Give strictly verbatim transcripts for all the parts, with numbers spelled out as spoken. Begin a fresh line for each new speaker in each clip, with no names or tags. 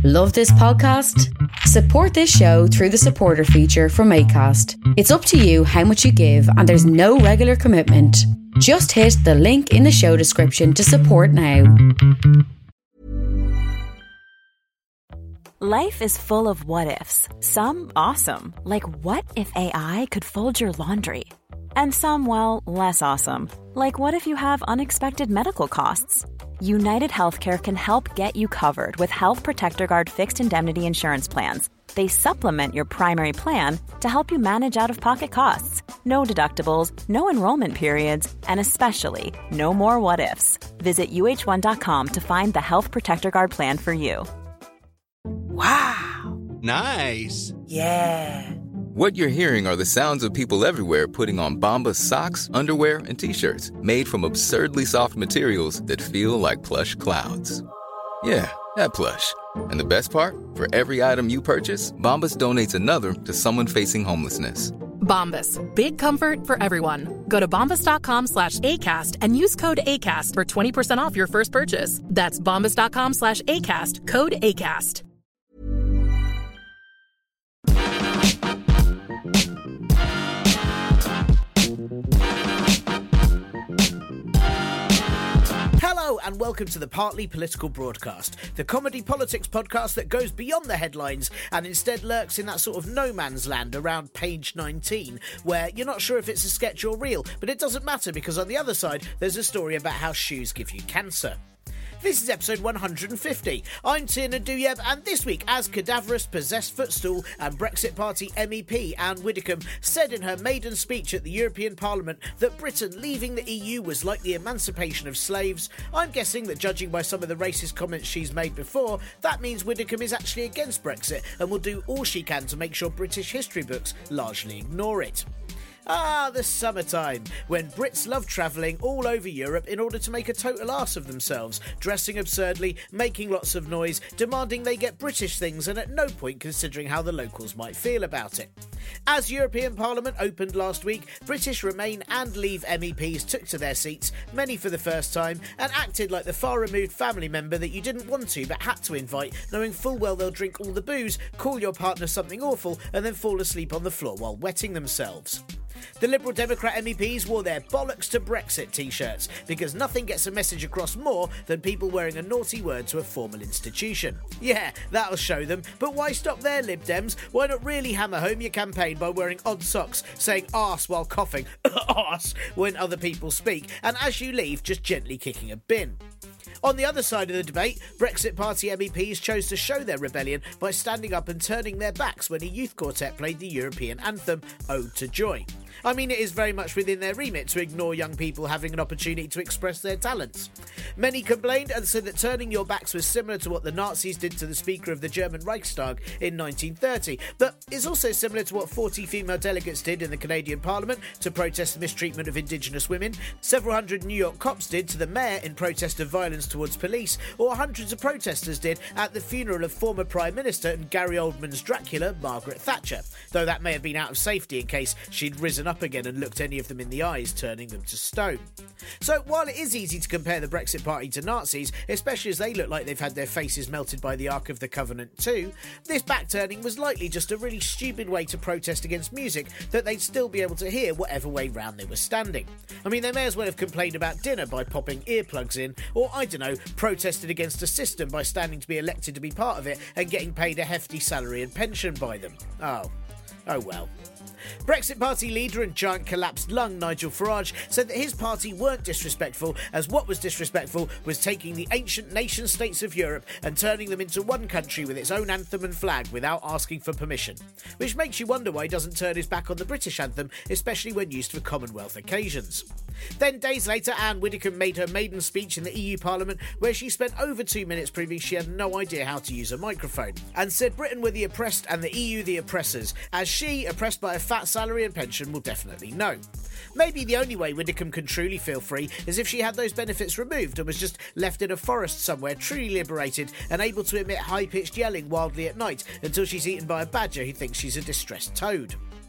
Love this podcast? Support this show through the supporter feature from Acast. It's up to you how much you give and there's no regular commitment. Just hit the link in the show description to support now.
Life is full of what-ifs. Some awesome, like what if A I could fold your laundry? And some, well, less awesome, like what if you have unexpected medical costs? United Healthcare can help get you covered with Health Protector Guard fixed indemnity insurance plans. They supplement your primary plan to help you manage out-of-pocket costs. No deductibles, no enrollment periods, and especially no more what-ifs. Visit U H one dot com to find the Health Protector Guard plan for you.
Wow.
Nice.
Yeah.
What you're hearing are the sounds of people everywhere putting on Bombas socks, underwear, and T-shirts made from absurdly soft materials that feel like plush clouds. Yeah, that plush. And the best part? For every item you purchase, Bombas donates another to someone facing homelessness.
Bombas. Big comfort for everyone. Go to bombas.com slash ACAST and use code ACAST for twenty percent off your first purchase. That's bombas.com slash ACAST. Code ACAST.
Hello and welcome to the Partly Political Broadcast, the comedy politics podcast that goes beyond the headlines and instead lurks in that sort of no man's land around page nineteen, where you're not sure if it's a sketch or real, but it doesn't matter because on the other side there's a story about how shoes give you cancer. This is episode one hundred fifty. I'm Tiernan Douieb, and this week, as cadaverous, possessed footstool and Brexit Party M E P Anne Widdecombe said in her maiden speech at the European Parliament that Britain leaving the E U was like the emancipation of slaves, I'm guessing that judging by some of the racist comments she's made before, that means Widdecombe is actually against Brexit and will do all she can to make sure British history books largely ignore it. Ah, the summertime, when Brits love travelling all over Europe in order to make a total arse of themselves, dressing absurdly, making lots of noise, demanding they get British things and at no point considering how the locals might feel about it. As European Parliament opened last week, British Remain and Leave M E Ps took to their seats, many for the first time, and acted like the far-removed family member that you didn't want to but had to invite, knowing full well they'll drink all the booze, call your partner something awful, and then fall asleep on the floor while wetting themselves. The Liberal Democrat M E Ps wore their bollocks to Brexit t-shirts because nothing gets a message across more than people wearing a naughty word to a formal institution. Yeah, that'll show them, but why stop there, Lib Dems? Why not really hammer home your campaign by wearing odd socks, saying arse while coughing, arse, when other people speak, and as you leave, just gently kicking a bin? On the other side of the debate, Brexit Party M E Ps chose to show their rebellion by standing up and turning their backs when a youth quartet played the European anthem, Ode to Joy. I mean, it is very much within their remit to ignore young people having an opportunity to express their talents. Many complained and said that turning your backs was similar to what the Nazis did to the Speaker of the German Reichstag in nineteen thirty, but is also similar to what forty female delegates did in the Canadian Parliament to protest the mistreatment of Indigenous women, several hundred New York cops did to the mayor in protest of violence towards police, or hundreds of protesters did at the funeral of former Prime Minister and Gary Oldman's Dracula, Margaret Thatcher, though that may have been out of safety in case she'd risen up again and looked any of them in the eyes, turning them to stone. So while it is easy to compare the Brexit Party to Nazis, especially as they look like they've had their faces melted by the Ark of the Covenant too, this backturning was likely just a really stupid way to protest against music that they'd still be able to hear whatever way round they were standing. I mean, they may as well have complained about dinner by popping earplugs in, or I don't know, protested against a system by standing to be elected to be part of it and getting paid a hefty salary and pension by them. Oh. Oh well. Brexit Party leader and giant collapsed lung Nigel Farage said that his party weren't disrespectful, as what was disrespectful was taking the ancient nation-states of Europe and turning them into one country with its own anthem and flag without asking for permission. Which makes you wonder why he doesn't turn his back on the British anthem, especially when used for Commonwealth occasions. Then days later, Anne Widdecombe made her maiden speech in the E U Parliament, where she spent over two minutes proving she had no idea how to use a microphone, and said Britain were the oppressed and the E U the oppressors, as she, oppressed by a fat salary and pension, will definitely know. Maybe the only way Widdecombe can truly feel free is if she had those benefits removed and was just left in a forest somewhere, truly liberated and able to emit high-pitched yelling wildly at night until she's eaten by a badger who thinks she's a distressed toad.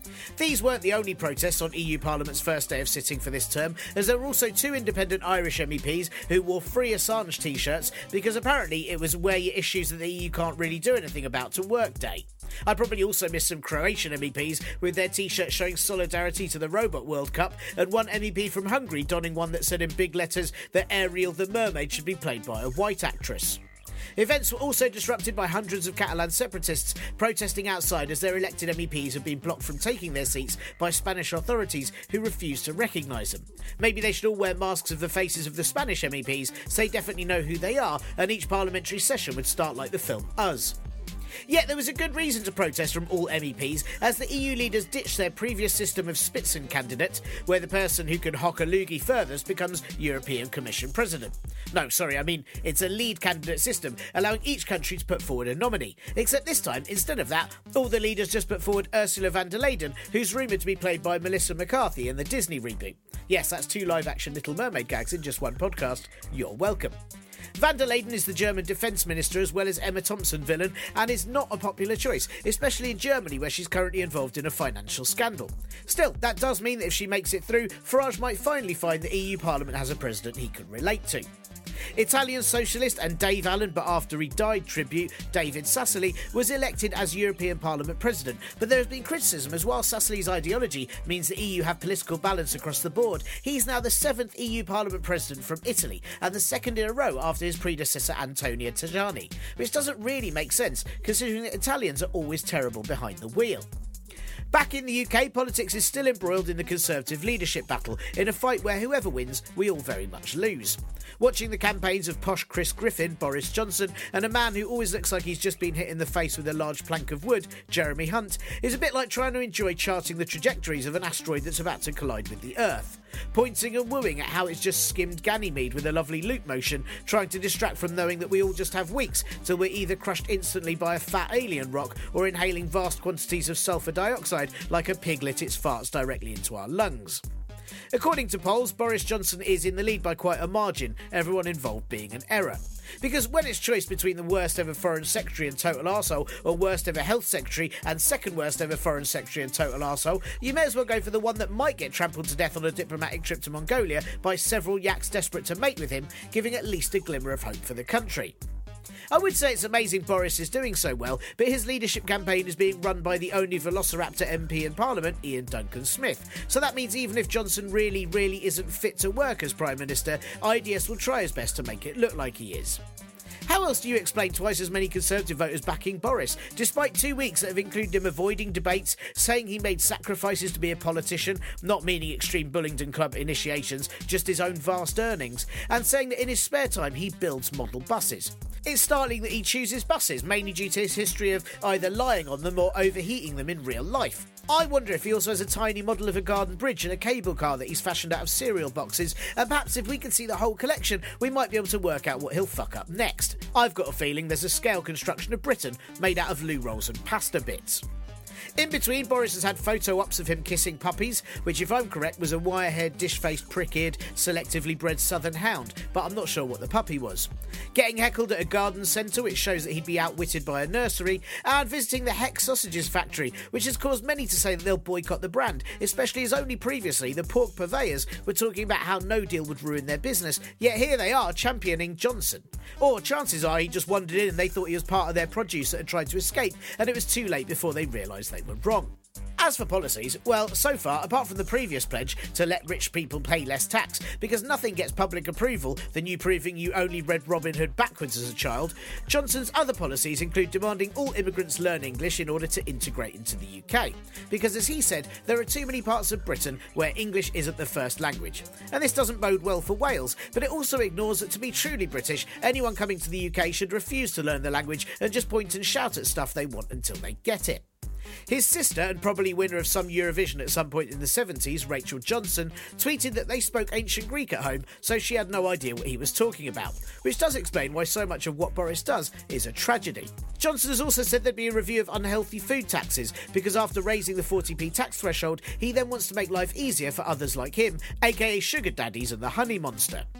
These weren't the only protests on E U Parliament's first day of sitting for this term, as there were also two independent Irish M E Ps who wore Free Assange t-shirts because apparently it was wear your issues that the E U can't really do anything about to work day. I probably also missed some Croatian M E Ps with their t-shirts showing solidarity to the Robot World Cup, and one M E P from Hungary donning one that said in big letters that Ariel the Mermaid should be played by a white actress. Events were also disrupted by hundreds of Catalan separatists protesting outside as their elected M E Ps have been blocked from taking their seats by Spanish authorities who refuse to recognise them. Maybe they should all wear masks of the faces of the Spanish M E Ps so they definitely know who they are, and each parliamentary session would start like the film Us. Yet there was a good reason to protest from all M E Ps, as the E U leaders ditched their previous system of Spitzenkandidat, where the person who can hock a loogie furthest becomes European Commission President. No, sorry, I mean, it's a lead candidate system, allowing each country to put forward a nominee. Except this time, instead of that, all the leaders just put forward Ursula von der Leyen, who's rumoured to be played by Melissa McCarthy in the Disney reboot. Yes, that's two live-action Little Mermaid gags in just one podcast. You're welcome. Van der Leyen is the German defence minister as well as Emma Thompson villain, and is not a popular choice, especially in Germany where she's currently involved in a financial scandal. Still, that does mean that if she makes it through, Farage might finally find the E U Parliament has a president he can relate to. Italian socialist and Dave Allen, but after he died tribute, David Sassoli, was elected as European Parliament President, but there has been criticism as while Sassoli's ideology means the E U have political balance across the board, he's now the seventh E U Parliament President from Italy, and the second in a row after his predecessor Antonio Tajani, which doesn't really make sense considering that Italians are always terrible behind the wheel. Back in the U K, politics is still embroiled in the Conservative leadership battle, in a fight where whoever wins, we all very much lose. Watching the campaigns of posh Chris Griffin, Boris Johnson, and a man who always looks like he's just been hit in the face with a large plank of wood, Jeremy Hunt, is a bit like trying to enjoy charting the trajectories of an asteroid that's about to collide with the Earth. Pointing and wooing at how it's just skimmed Ganymede with a lovely loop motion, trying to distract from knowing that we all just have weeks till we're either crushed instantly by a fat alien rock or inhaling vast quantities of sulphur dioxide like a piglet its farts directly into our lungs. According to polls, Boris Johnson is in the lead by quite a margin, everyone involved being an error. Because when it's choice between the worst ever Foreign Secretary and total arsehole, or worst ever Health Secretary and second worst ever Foreign Secretary and total arsehole, you may as well go for the one that might get trampled to death on a diplomatic trip to Mongolia by several yaks desperate to mate with him, giving at least a glimmer of hope for the country. I would say it's amazing Boris is doing so well, but his leadership campaign is being run by the only Velociraptor M P in Parliament, Ian Duncan Smith. So that means even if Johnson really, really isn't fit to work as Prime Minister, I D S will try his best to make it look like he is. How else do you explain twice as many Conservative voters backing Boris, despite two weeks that have included him avoiding debates, saying he made sacrifices to be a politician, not meaning extreme Bullingdon Club initiations, just his own vast earnings, and saying that in his spare time he builds model buses? It's startling that he chooses buses, mainly due to his history of either lying on them or overheating them in real life. I wonder if he also has a tiny model of a garden bridge and a cable car that he's fashioned out of cereal boxes, and perhaps if we can see the whole collection, we might be able to work out what he'll fuck up next. I've got a feeling there's a scale construction of Britain made out of loo rolls and pasta bits. In between, Boris has had photo ops of him kissing puppies, which if I'm correct was a wire-haired, dish-faced, prick-eared, selectively bred southern hound, but I'm not sure what the puppy was. Getting heckled at a garden centre, which shows that he'd be outwitted by a nursery, and visiting the Heck Sausages factory, which has caused many to say that they'll boycott the brand, especially as only previously the pork purveyors were talking about how no deal would ruin their business, yet here they are championing Johnson. Or chances are he just wandered in and they thought he was part of their produce that had tried to escape, and it was too late before they realised they were wrong. As for policies, well, so far, apart from the previous pledge to let rich people pay less tax, because nothing gets public approval than you proving you only read Robin Hood backwards as a child, Johnson's other policies include demanding all immigrants learn English in order to integrate into the U K. Because as he said, there are too many parts of Britain where English isn't the first language. And this doesn't bode well for Wales, but it also ignores that to be truly British, anyone coming to the U K should refuse to learn the language and just point and shout at stuff they want until they get it. His sister, and probably winner of some Eurovision at some point in the seventies, Rachel Johnson, tweeted that they spoke ancient Greek at home, so she had no idea what he was talking about, which does explain why so much of what Boris does is a tragedy. Johnson has also said there'd be a review of unhealthy food taxes, because after raising the forty p tax threshold, he then wants to make life easier for others like him, aka sugar daddies and the honey monster.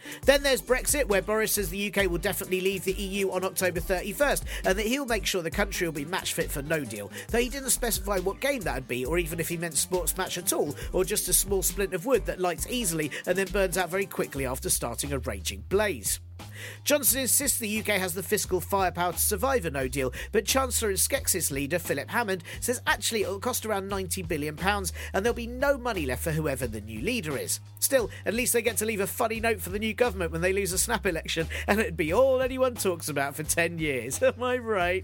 Then there's Brexit, where Boris says the U K will definitely leave the E U on October thirty-first, and that he'll make sure the country will be match fit for no deal, though he didn't specify what game that would be, or even if he meant sports match at all, or just a small splint of wood that lights easily and then burns out very quickly after starting a raging blaze. Johnson insists the U K has the fiscal firepower to survive a no deal, but Chancellor and Skexit leader Philip Hammond says actually it'll cost around ninety billion pounds and there'll be no money left for whoever the new leader is. Still, at least they get to leave a funny note for the new government when they lose a snap election, and it'd be all anyone talks about for ten years. Am I right?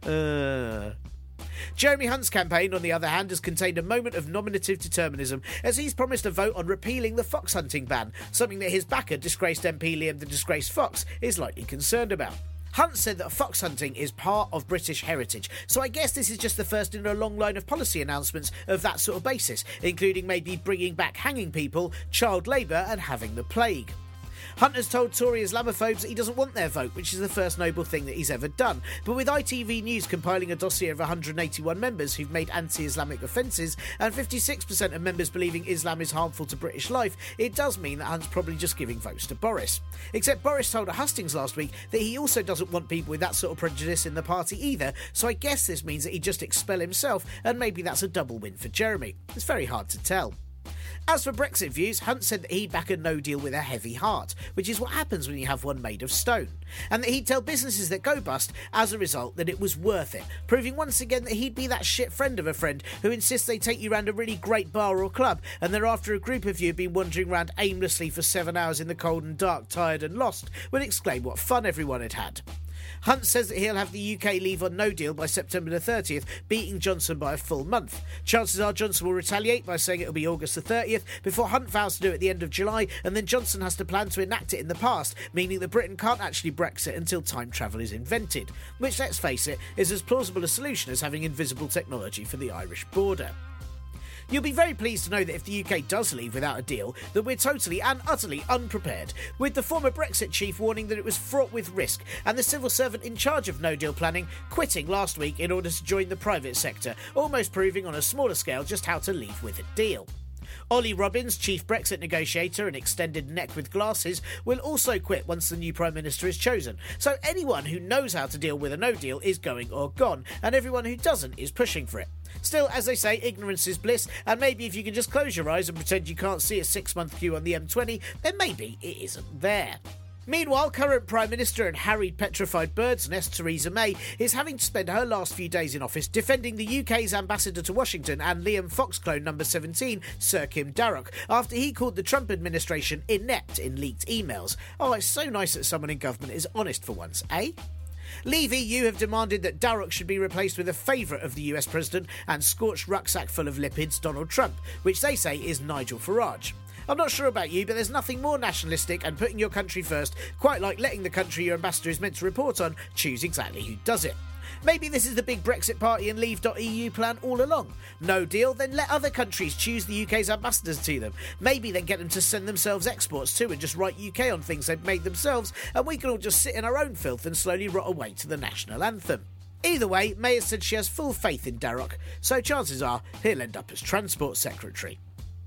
Uh... Jeremy Hunt's campaign, on the other hand, has contained a moment of nominative determinism, as he's promised a vote on repealing the fox hunting ban, something that his backer, disgraced M P Liam the Disgraced Fox, is likely concerned about. Hunt said that fox hunting is part of British heritage, so I guess this is just the first in a long line of policy announcements of that sort of basis, including maybe bringing back hanging people, child labour and having the plague. Hunt has told Tory Islamophobes that he doesn't want their vote, which is the first noble thing that he's ever done. But with I T V News compiling a dossier of one hundred eighty-one members who've made anti-Islamic offences and fifty-six percent of members believing Islam is harmful to British life, it does mean that Hunt's probably just giving votes to Boris. Except Boris told at Hustings last week that he also doesn't want people with that sort of prejudice in the party either, so I guess this means that he'd just expel himself, and maybe that's a double win for Jeremy. It's very hard to tell. As for Brexit views, Hunt said that he'd back a no deal with a heavy heart, which is what happens when you have one made of stone, and that he'd tell businesses that go bust as a result that it was worth it, proving once again that he'd be that shit friend of a friend who insists they take you round a really great bar or club, and thereafter a group of you have been wandering around aimlessly for seven hours in the cold and dark, tired and lost, would exclaim what fun everyone had had. Hunt says that he'll have the U K leave on no deal by September the thirtieth, beating Johnson by a full month. Chances are Johnson will retaliate by saying it'll be August the thirtieth, before Hunt vows to do it at the end of July, and then Johnson has to plan to enact it in the past, meaning that Britain can't actually Brexit until time travel is invented, which, let's face it, is as plausible a solution as having invisible technology for the Irish border. You'll be very pleased to know that if the U K does leave without a deal, that we're totally and utterly unprepared, with the former Brexit chief warning that it was fraught with risk, and the civil servant in charge of no-deal planning quitting last week in order to join the private sector, almost proving on a smaller scale just how to leave with a deal. Ollie Robbins, chief Brexit negotiator and extended neck with glasses, will also quit once the new Prime Minister is chosen. So anyone who knows how to deal with a no deal is going or gone, and everyone who doesn't is pushing for it. Still, as they say, ignorance is bliss, and maybe if you can just close your eyes and pretend you can't see a six-month queue on the M twenty, then maybe it isn't there. Meanwhile, current Prime Minister and harried petrified bird's nest Theresa May is having to spend her last few days in office defending the U K's ambassador to Washington and Liam Fox clone number seventeen, Sir Kim Darroch, after he called the Trump administration inept in leaked emails. Oh, it's so nice that someone in government is honest for once, eh? Leave E U have demanded that Darroch should be replaced with a favourite of the U S president and scorched rucksack full of lipids Donald Trump, which they say is Nigel Farage. I'm not sure about you, but there's nothing more nationalistic and putting your country first, quite like letting the country your ambassador is meant to report on choose exactly who does it. Maybe this is the big Brexit Party and Leave dot E U plan all along. No deal, then let other countries choose the U K's ambassadors to them. Maybe then get them to send themselves exports too and just write U K on things they've made themselves, and we can all just sit in our own filth and slowly rot away to the national anthem. Either way, May has said she has full faith in Darroch, so chances are he'll end up as Transport Secretary.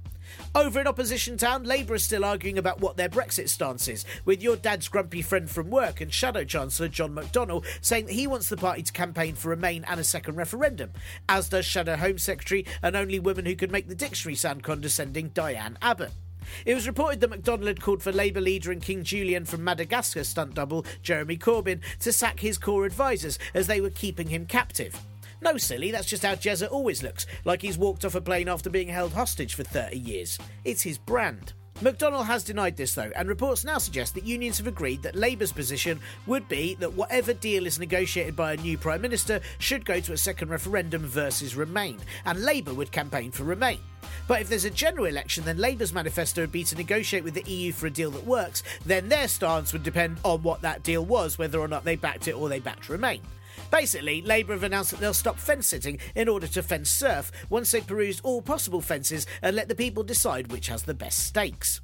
Over in opposition town, Labour is still arguing about what their Brexit stance is, with your dad's grumpy friend from work and Shadow Chancellor John McDonnell saying that he wants the party to campaign for Remain and a second referendum, as does Shadow Home Secretary and only woman who could make the dictionary sound condescending, Diane Abbott. It was reported that McDonnell had called for Labour leader and King Julian from Madagascar stunt double Jeremy Corbyn to sack his core advisers as they were keeping him captive. No, silly, that's just how Jezza always looks, like he's walked off a plane after being held hostage for thirty years. It's his brand. McDonnell has denied this though, and reports now suggest that unions have agreed that Labour's position would be that whatever deal is negotiated by a new Prime Minister should go to a second referendum versus Remain, and Labour would campaign for Remain. But if there's a general election, then Labour's manifesto would be to negotiate with the E U for a deal that works, then their stance would depend on what that deal was, whether or not they backed it or they backed Remain. Basically, Labour have announced that they'll stop fence-sitting in order to fence surf once they've perused all possible fences and let the people decide which has the best stakes.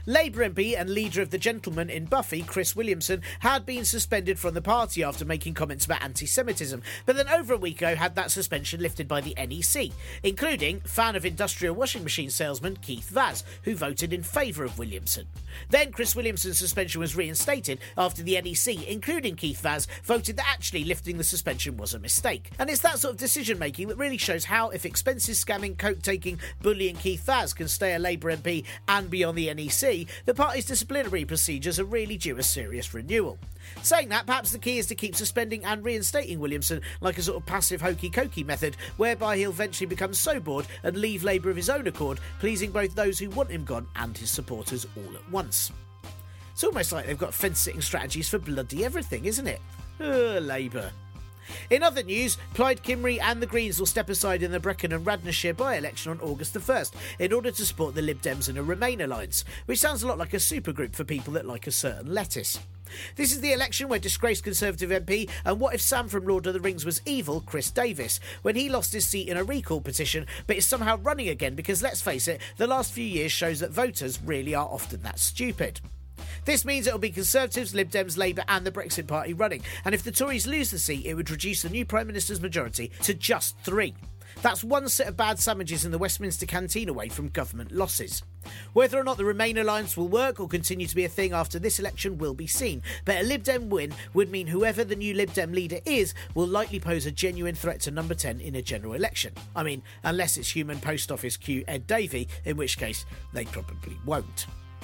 Labour M P and leader of the Gentlemen in Buffy, Chris Williamson, had been suspended from the party after making comments about anti-Semitism, but then over a week ago had that suspension lifted by the N E C, including fan of industrial washing machine salesman Keith Vaz, who voted in favour of Williamson. Then Chris Williamson's suspension was reinstated after the N E C, including Keith Vaz, voted that actually lifting the suspension was a mistake. And it's that sort of decision-making that really shows how, if expenses scamming, coke-taking, bullying Keith Vaz can stay a Labour M P and be on the N E C, the party's disciplinary procedures are really due a serious renewal. Saying that, perhaps the key is to keep suspending and reinstating Williamson like a sort of passive hokey-cokey method, whereby he'll eventually become so bored and leave Labour of his own accord, pleasing both those who want him gone and his supporters all at once. It's almost like they've got fence-sitting strategies for bloody everything, isn't it? Ugh, Labour. In other news, Plaid Cymru and the Greens will step aside in the Brecon and Radnorshire by-election on August the first in order to support the Lib Dems in a Remain alliance, which sounds a lot like a supergroup for people that like a certain lettuce. This is the election where disgraced Conservative M P and What If Sam from Lord of the Rings Was Evil, Chris Davis, when he lost his seat in a recall petition but is somehow running again because, let's face it, the last few years shows that voters really are often that stupid. This means it'll be Conservatives, Lib Dems, Labour and the Brexit Party running, and if the Tories lose the seat, it would reduce the new Prime Minister's majority to just three. That's one set of bad sandwiches in the Westminster canteen away from government losses. Whether or not the Remain alliance will work or continue to be a thing after this election will be seen, but a Lib Dem win would mean whoever the new Lib Dem leader is will likely pose a genuine threat to number ten in a general election. I mean, unless it's human post office Q Ed Davey, in which case they probably won't.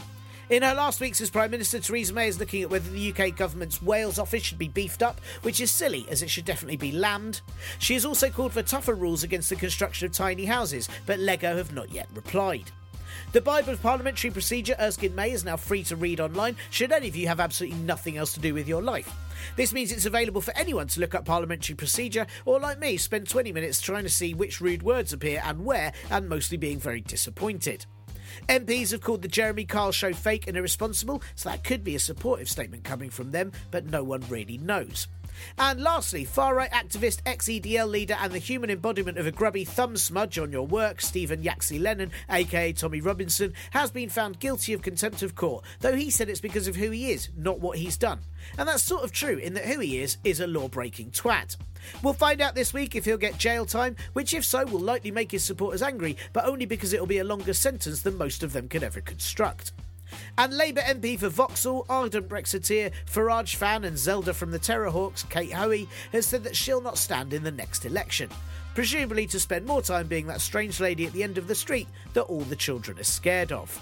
In her last weeks as Prime Minister, Theresa May is looking at whether the U K government's Wales office should be beefed up, which is silly as it should definitely be lambed. She has also called for tougher rules against the construction of tiny houses, but Lego have not yet replied. The Bible of Parliamentary Procedure, Erskine May, is now free to read online, should any of you have absolutely nothing else to do with your life. This means it's available for anyone to look up parliamentary procedure, or like me, spend twenty minutes trying to see which rude words appear and where, and mostly being very disappointed. M Ps have called the Jeremy Kyle show fake and irresponsible, so that could be a supportive statement coming from them, but no one really knows. And lastly, far-right activist, ex-E D L leader and the human embodiment of a grubby thumb smudge on your work, Stephen Yaxley Lennon, aka Tommy Robinson, has been found guilty of contempt of court, though he said it's because of who he is, not what he's done. And that's sort of true, in that who he is is a law-breaking twat. We'll find out this week if he'll get jail time, which if so will likely make his supporters angry, but only because it'll be a longer sentence than most of them could ever construct. And Labour M P for Vauxhall, ardent Brexiteer, Farage fan and Zelda from the Terrorhawks, Kate Hoey, has said that she'll not stand in the next election, presumably to spend more time being that strange lady at the end of the street that all the children are scared of.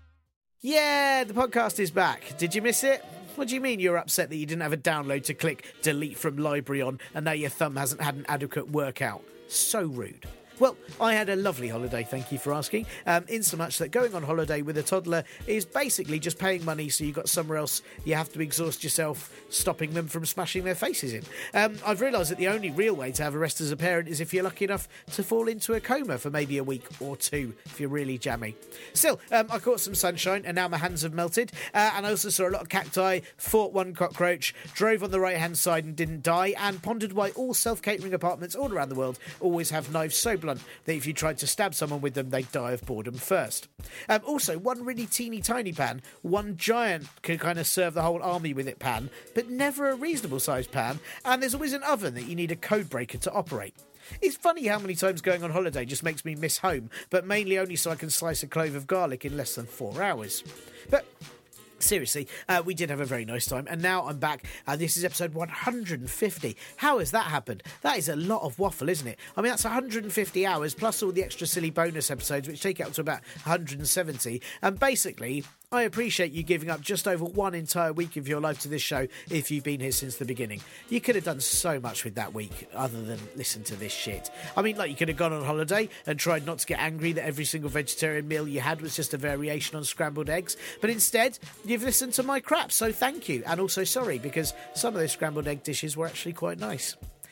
Yeah, the podcast is back. Did you miss it? What do you mean you're upset that you didn't have a download to click delete from library on and now your thumb hasn't had an adequate workout? So rude. Well, I had a lovely holiday, thank you for asking, um, in so much that going on holiday with a toddler is basically just paying money so you've got somewhere else you have to exhaust yourself stopping them from smashing their faces in. Um, I've realised that the only real way to have a rest as a parent is if you're lucky enough to fall into a coma for maybe a week or two, if you're really jammy. Still, um, I caught some sunshine and now my hands have melted, uh, and I also saw a lot of cacti, fought one cockroach, drove on the right-hand side and didn't die, and pondered why all self-catering apartments all around the world always have knives so blunt that if you tried to stab someone with them, they'd die of boredom first. Um, also, one really teeny tiny pan, one giant can kind of serve the whole army with it pan, but never a reasonable sized pan, and there's always an oven that you need a code breaker to operate. It's funny how many times going on holiday just makes me miss home, but mainly only so I can slice a clove of garlic in less than four hours. But seriously, uh, we did have a very nice time, and now I'm back, and this is episode one hundred fifty. How has that happened? That is a lot of waffle, isn't it? I mean, that's one hundred fifty hours, plus all the extra silly bonus episodes, which take it up to about one hundred seventy, and basically, I appreciate you giving up just over one entire week of your life to this show if you've been here since the beginning. You could have done so much with that week other than listen to this shit. I mean, like, you could have gone on holiday and tried not to get angry that every single vegetarian meal you had was just a variation on scrambled eggs, but instead, you've listened to my crap, so thank you. And also sorry, because some of those scrambled egg dishes were actually quite nice.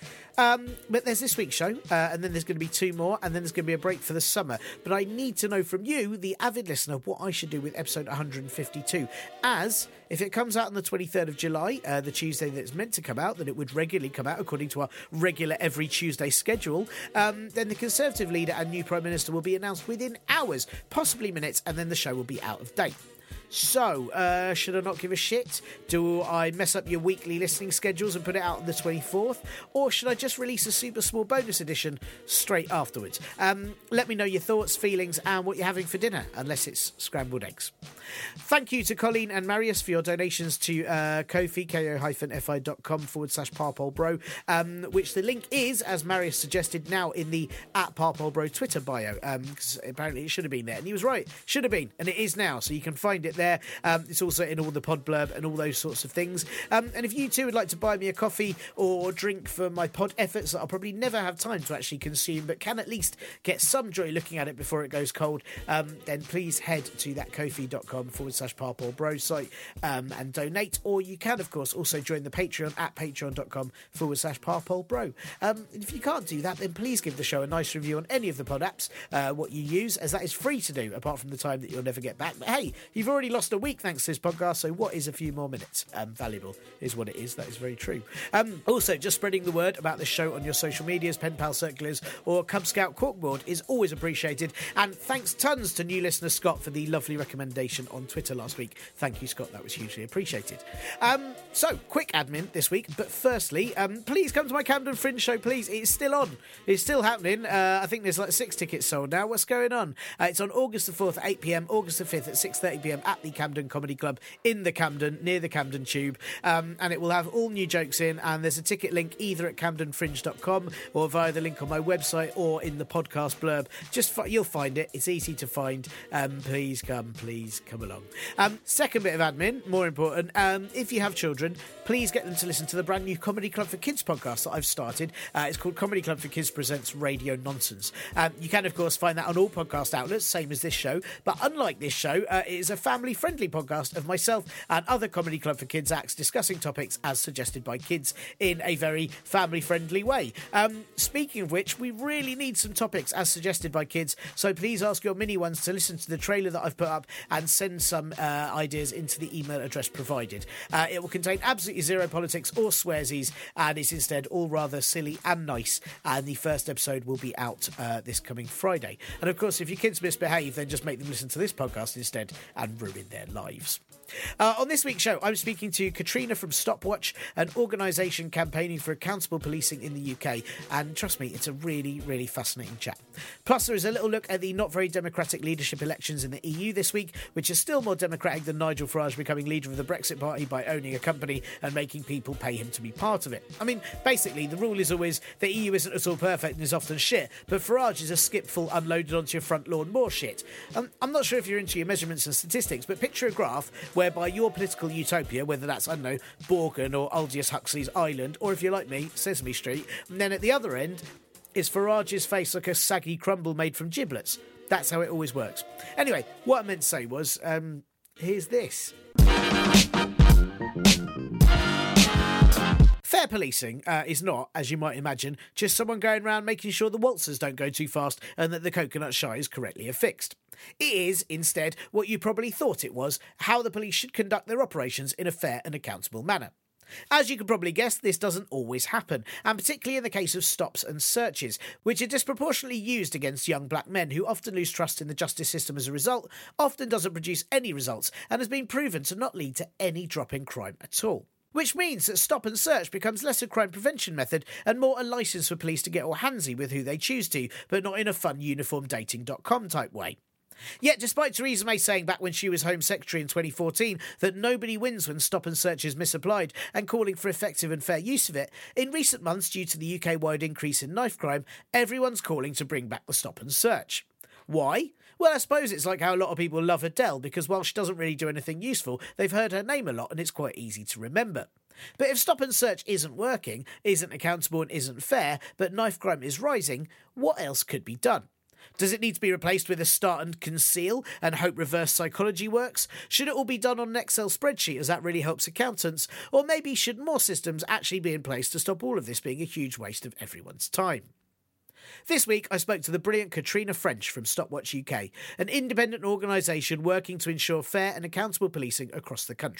Um, but there's this week's show, uh, and then there's going to be two more, and then there's going to be a break for the summer. But I need to know from you, the avid listener, what I should do with episode one hundred fifty-two. As, if it comes out on the twenty-third of July, uh, the Tuesday that it's meant to come out, that it would regularly come out according to our regular every Tuesday schedule, um, then the Conservative leader and new Prime Minister will be announced within hours, possibly minutes, and then the show will be out of date. So, uh, should I not give a shit? Do I mess up your weekly listening schedules and put it out on the twenty-fourth? Or should I just release a super small bonus edition straight afterwards? Um, let me know your thoughts, feelings, and what you're having for dinner, unless it's scrambled eggs. Thank you to Colleen and Marius for your donations to uh, Ko-fi, ko-fi.com forward slash parpolbro, um, which the link is, as Marius suggested, now in the at parpolbro Twitter bio, because um, apparently it should have been there, and he was right, should have been, and it is now, so you can find it there. Um, it's also in all the pod blurb and all those sorts of things. Um, and if you too would like to buy me a coffee or drink for my pod efforts that I'll probably never have time to actually consume, but can at least get some joy looking at it before it goes cold, um, then please head to that ko-fi.com forward slash parpolbro site um, and donate. Or you can, of course, also join the Patreon at patreon.com forward slash parpolbro. Um, and if you can't do that, then please give the show a nice review on any of the pod apps, uh, what you use, as that is free to do, apart from the time that you'll never get back. But hey, you've already lost a week thanks to this podcast, so what is a few more minutes? Um, valuable is what it is. That is very true. Um, also, just spreading the word about this show on your social medias, pen pal circulars, or Cub Scout corkboard is always appreciated. And thanks tons to new listener Scott for the lovely recommendation on Twitter last week. Thank you, Scott. That was hugely appreciated. Um, so, quick admin this week. But firstly, um, please come to my Camden Fringe show, please. It's still on. It's still happening. Uh, I think there's like six tickets sold now. What's going on? Uh, it's on August the fourth at eight p.m, August the fifth at six thirty p.m at the Camden Comedy Club in the Camden, near the Camden Tube. Um, and it will have all new jokes in. And there's a ticket link either at camden fringe dot com or via the link on my website or in the podcast blurb. Just fi- You'll find it. It's easy to find. Um, please come, please come along. Um, second bit of admin, more important. Um, if you have children, please get them to listen to the brand new Comedy Club for Kids podcast that I've started. Uh, it's called Comedy Club for Kids Presents Radio Nonsense. Um, you can, of course, find that on all podcast outlets, same as this show. But unlike this show, uh, it is a family-friendly podcast of myself and other Comedy Club for Kids acts discussing topics as suggested by kids in a very family-friendly way. Um, speaking of which, we really need some topics as suggested by kids, so please ask your mini ones to listen to the trailer that I've put up and send some uh, ideas into the email address provided. Uh, it will contain absolutely zero politics or swearsies, and it's instead all rather silly and nice, and the first episode will be out uh, this coming Friday. And of course, if your kids misbehave, then just make them listen to this podcast instead and ruin their lives. Uh, on this week's show, I'm speaking to Katrina from Stopwatch, an organisation campaigning for accountable policing in the U K, and trust me, it's a really, really fascinating chat. Plus, there is a little look at the not very democratic leadership elections in the E U this week, which is still more democratic than Nigel Farage becoming leader of the Brexit Party by owning a company and making people pay him to be part of it. I mean, basically, the rule is always the E U isn't at all perfect and is often shit, but Farage is a skipful unloaded onto your front lawn more shit. Um, I'm not sure if you're into your measurements and statistics, but picture a graph whereby your political utopia, whether that's, I don't know, Borgen or Aldous Huxley's Island, or if you're like me, Sesame Street, and then at the other end is Farage's face like a saggy crumble made from giblets. That's how it always works. Anyway, what I meant to say was, um, here's this. Fair policing uh, is not, as you might imagine, just someone going around making sure the waltzers don't go too fast and that the coconut shy is correctly affixed. It is, instead, what you probably thought it was, how the police should conduct their operations in a fair and accountable manner. As you can probably guess, this doesn't always happen, and particularly in the case of stops and searches, which are disproportionately used against young black men who often lose trust in the justice system as a result, often doesn't produce any results, and has been proven to not lead to any drop in crime at all. Which means that stop and search becomes less a crime prevention method and more a licence for police to get all handsy with who they choose to, but not in a fun uniform dating dot com type way. Yet, despite Theresa May saying back when she was Home Secretary in twenty fourteen that nobody wins when stop and search is misapplied and calling for effective and fair use of it, in recent months, due to the U K-wide increase in knife crime, everyone's calling to bring back the stop and search. Why? Well, I suppose it's like how a lot of people love Adele, because while she doesn't really do anything useful, they've heard her name a lot and it's quite easy to remember. But if stop and search isn't working, isn't accountable and isn't fair, but knife crime is rising, what else could be done? Does it need to be replaced with a start and conceal and hope reverse psychology works? Should it all be done on an Excel spreadsheet as that really helps accountants? Or maybe should more systems actually be in place to stop all of this being a huge waste of everyone's time? This week, I spoke to the brilliant Katrina French from Stopwatch U K, an independent organisation working to ensure fair and accountable policing across the country.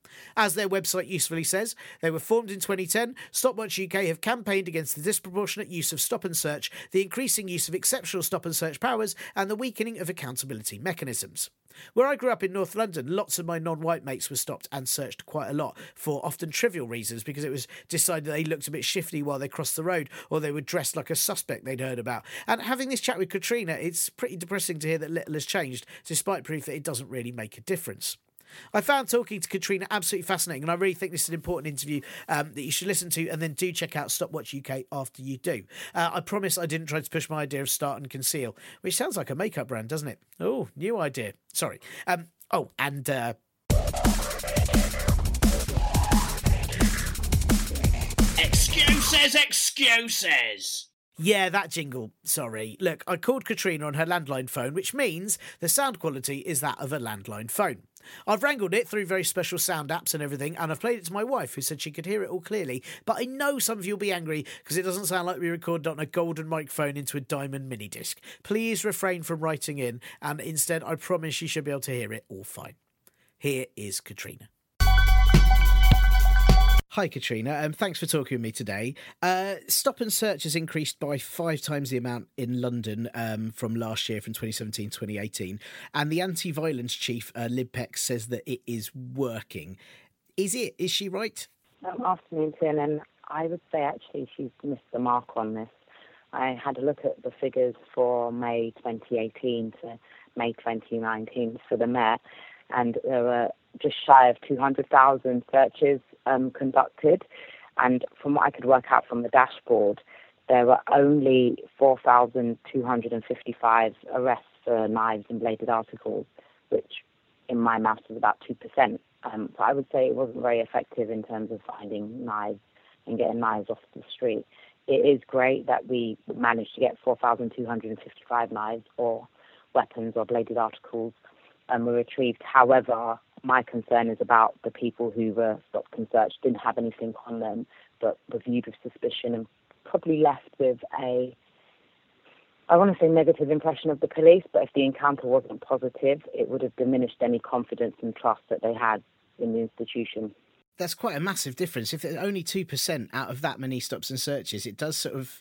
As their website usefully says, they were formed in twenty ten. Stopwatch U K have campaigned against the disproportionate use of stop and search, the increasing use of exceptional stop and search powers, and the weakening of accountability mechanisms. Where I grew up in North London, lots of my non-white mates were stopped and searched quite a lot for often trivial reasons, because it was decided they looked a bit shifty while they crossed the road, or they were dressed like a suspect they'd heard about. And having this chat with Katrina, it's pretty depressing to hear that little has changed, despite proof that it doesn't really make a difference. I found talking to Katrina absolutely fascinating, and I really think this is an important interview um, that you should listen to, and then do check out Stopwatch U K after you do. Uh, I promise I didn't try to push my idea of Start and Conceal, which sounds like a makeup brand, doesn't it? Oh, new idea. Sorry. Um, oh, and... Uh...
Excuses, excuses!
Yeah, that jingle. Sorry. Look, I called Katrina on her landline phone, which means the sound quality is that of a landline phone. I've wrangled it through very special sound apps and everything, and I've played it to my wife, who said she could hear it all clearly, but I know some of you will be angry because it doesn't sound like we recorded on a golden microphone into a diamond mini disc. Please refrain from writing in, and instead I promise you should be able to hear it all fine. Here is Katrina. Hi, Katrina. Um, thanks for talking with me today. Uh, stop and search has increased by five times the amount in London um, from last year, from twenty seventeen to twenty eighteen. And the anti-violence chief, uh, Lib Peck, says that it is working. Is it? Is she right?
Um, afternoon, Tim, and I would say actually she's missed the mark on this. I had a look at the figures for May twenty eighteen to May twenty nineteen for the Met, and there were just shy of two hundred thousand searches um, conducted. And from what I could work out from the dashboard, there were only four thousand two hundred fifty-five arrests for knives and bladed articles, which in my maths is about two percent. Um, so I would say it wasn't very effective in terms of finding knives and getting knives off the street. It is great that we managed to get four thousand two hundred fifty-five knives or weapons or bladed articles um, were retrieved. However, my concern is about the people who were stopped and searched, didn't have anything on them, but were viewed with suspicion and probably left with a, I want to say negative impression of the police, but if the encounter wasn't positive, it would have diminished any confidence and trust that they had in the institution.
That's quite a massive difference. If there's only two percent out of that many stops and searches, it does sort of,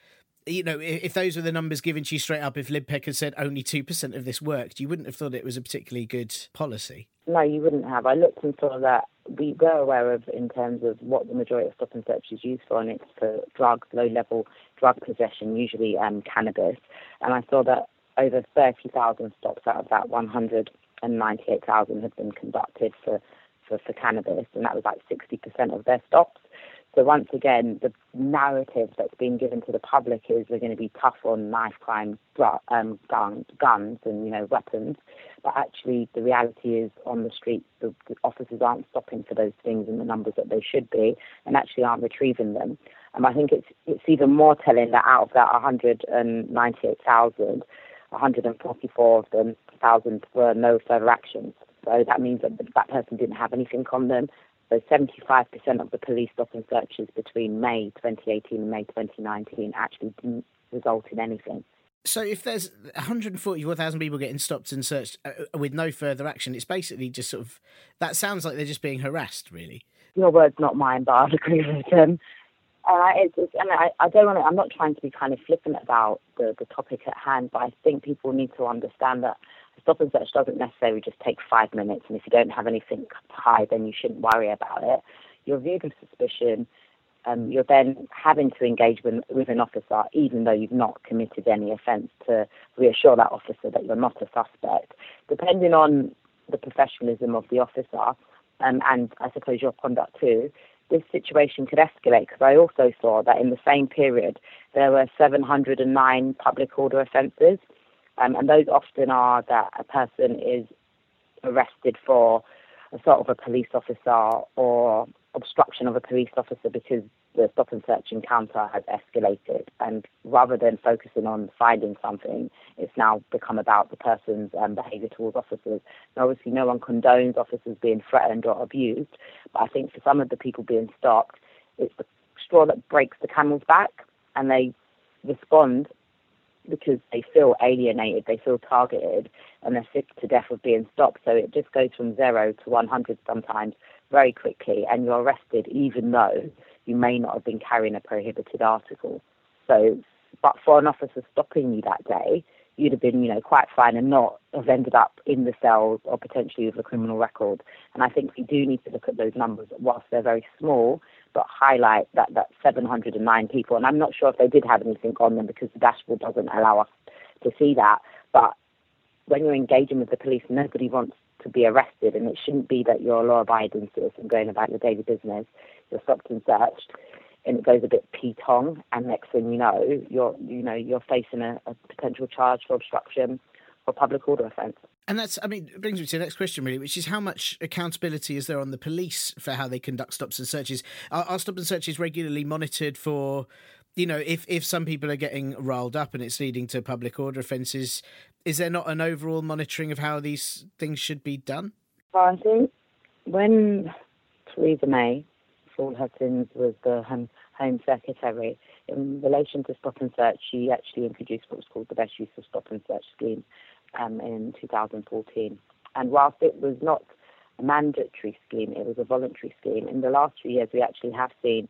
you know, if those were the numbers given to you straight up, if Lib Peck had said only two percent of this worked, you wouldn't have thought it was a particularly good policy.
No, you wouldn't have. I looked and saw that we were aware of in terms of what the majority of stop and search is used for, and it's for drugs, low-level drug possession, usually um, cannabis. And I saw that over thirty thousand stops out of that one hundred ninety-eight thousand had been conducted for, for, for cannabis, and that was like sixty percent of their stops. So once again, the narrative that's being given to the public is we're going to be tough on knife crime, um, guns, guns and, you know, weapons. But actually, the reality is on the street, the, the officers aren't stopping for those things in the numbers that they should be, and actually aren't retrieving them. And I think it's it's even more telling that out of that one hundred ninety-eight thousand, one hundred forty-four of them, one thousand were no further actions. So that means that that person didn't have anything on them. So seventy-five percent of the police stop and searches between May twenty eighteen and May twenty nineteen actually didn't result in anything.
So if there's one hundred forty-four thousand people getting stopped and searched uh, with no further action, it's basically just sort of, that sounds like they're just being harassed, really.
Your words, not mine, but I'd agree with them. And I, it's, it's, and I, I don't want to, I'm not trying to be kind of flippant about the, the topic at hand, but I think people need to understand that stop and search doesn't necessarily just take five minutes, and if you don't have anything to hide, then you shouldn't worry about it. You're viewed with suspicion. Um, you're then having to engage with, with an officer, even though you've not committed any offence, to reassure that officer that you're not a suspect. Depending on the professionalism of the officer, um, and I suppose your conduct too, this situation could escalate, because I also saw that in the same period there were seven hundred nine public order offences, um, and those often are that a person is arrested for assault of a police officer or obstruction of a police officer because the stop and search encounter has escalated, and rather than focusing on finding something, it's now become about the person's um, behaviour towards officers. And obviously no one condones officers being threatened or abused, but I think for some of the people being stopped, it's the straw that breaks the camel's back, and they respond because they feel alienated, they feel targeted, and they're sick to death of being stopped. So it just goes from zero to one hundred sometimes very quickly and you're arrested even though you may not have been carrying a prohibited article. So, but for an officer stopping you that day, you'd have been, you know, quite fine and not have ended up in the cells or potentially with a criminal record. And I think we do need to look at those numbers, whilst they're very small, but highlight that that seven hundred nine people. And I'm not sure if they did have anything on them because the dashboard doesn't allow us to see that. But when you're engaging with the police, nobody wants to be arrested, and it shouldn't be that you're a law-abiding citizen going about your daily business. You're stopped and searched, and it goes a bit petong, and next thing you know, you're you know you're facing a, a potential charge for obstruction or public order offence.
And that's, I mean, it brings me to the next question, really, which is how much accountability is there on the police for how they conduct stops and searches? Are, are stop and searches regularly monitored for, you know, if, if some people are getting riled up and it's leading to public order offences, is there not an overall monitoring of how these things should be done?
Well, I think when Theresa May, for all her sins, was the Home, Home Secretary, in relation to stop and search, she actually introduced what was called the Best Use of Stop and Search scheme um, in two thousand fourteen. And whilst it was not a mandatory scheme, it was a voluntary scheme. In the last few years, we actually have seen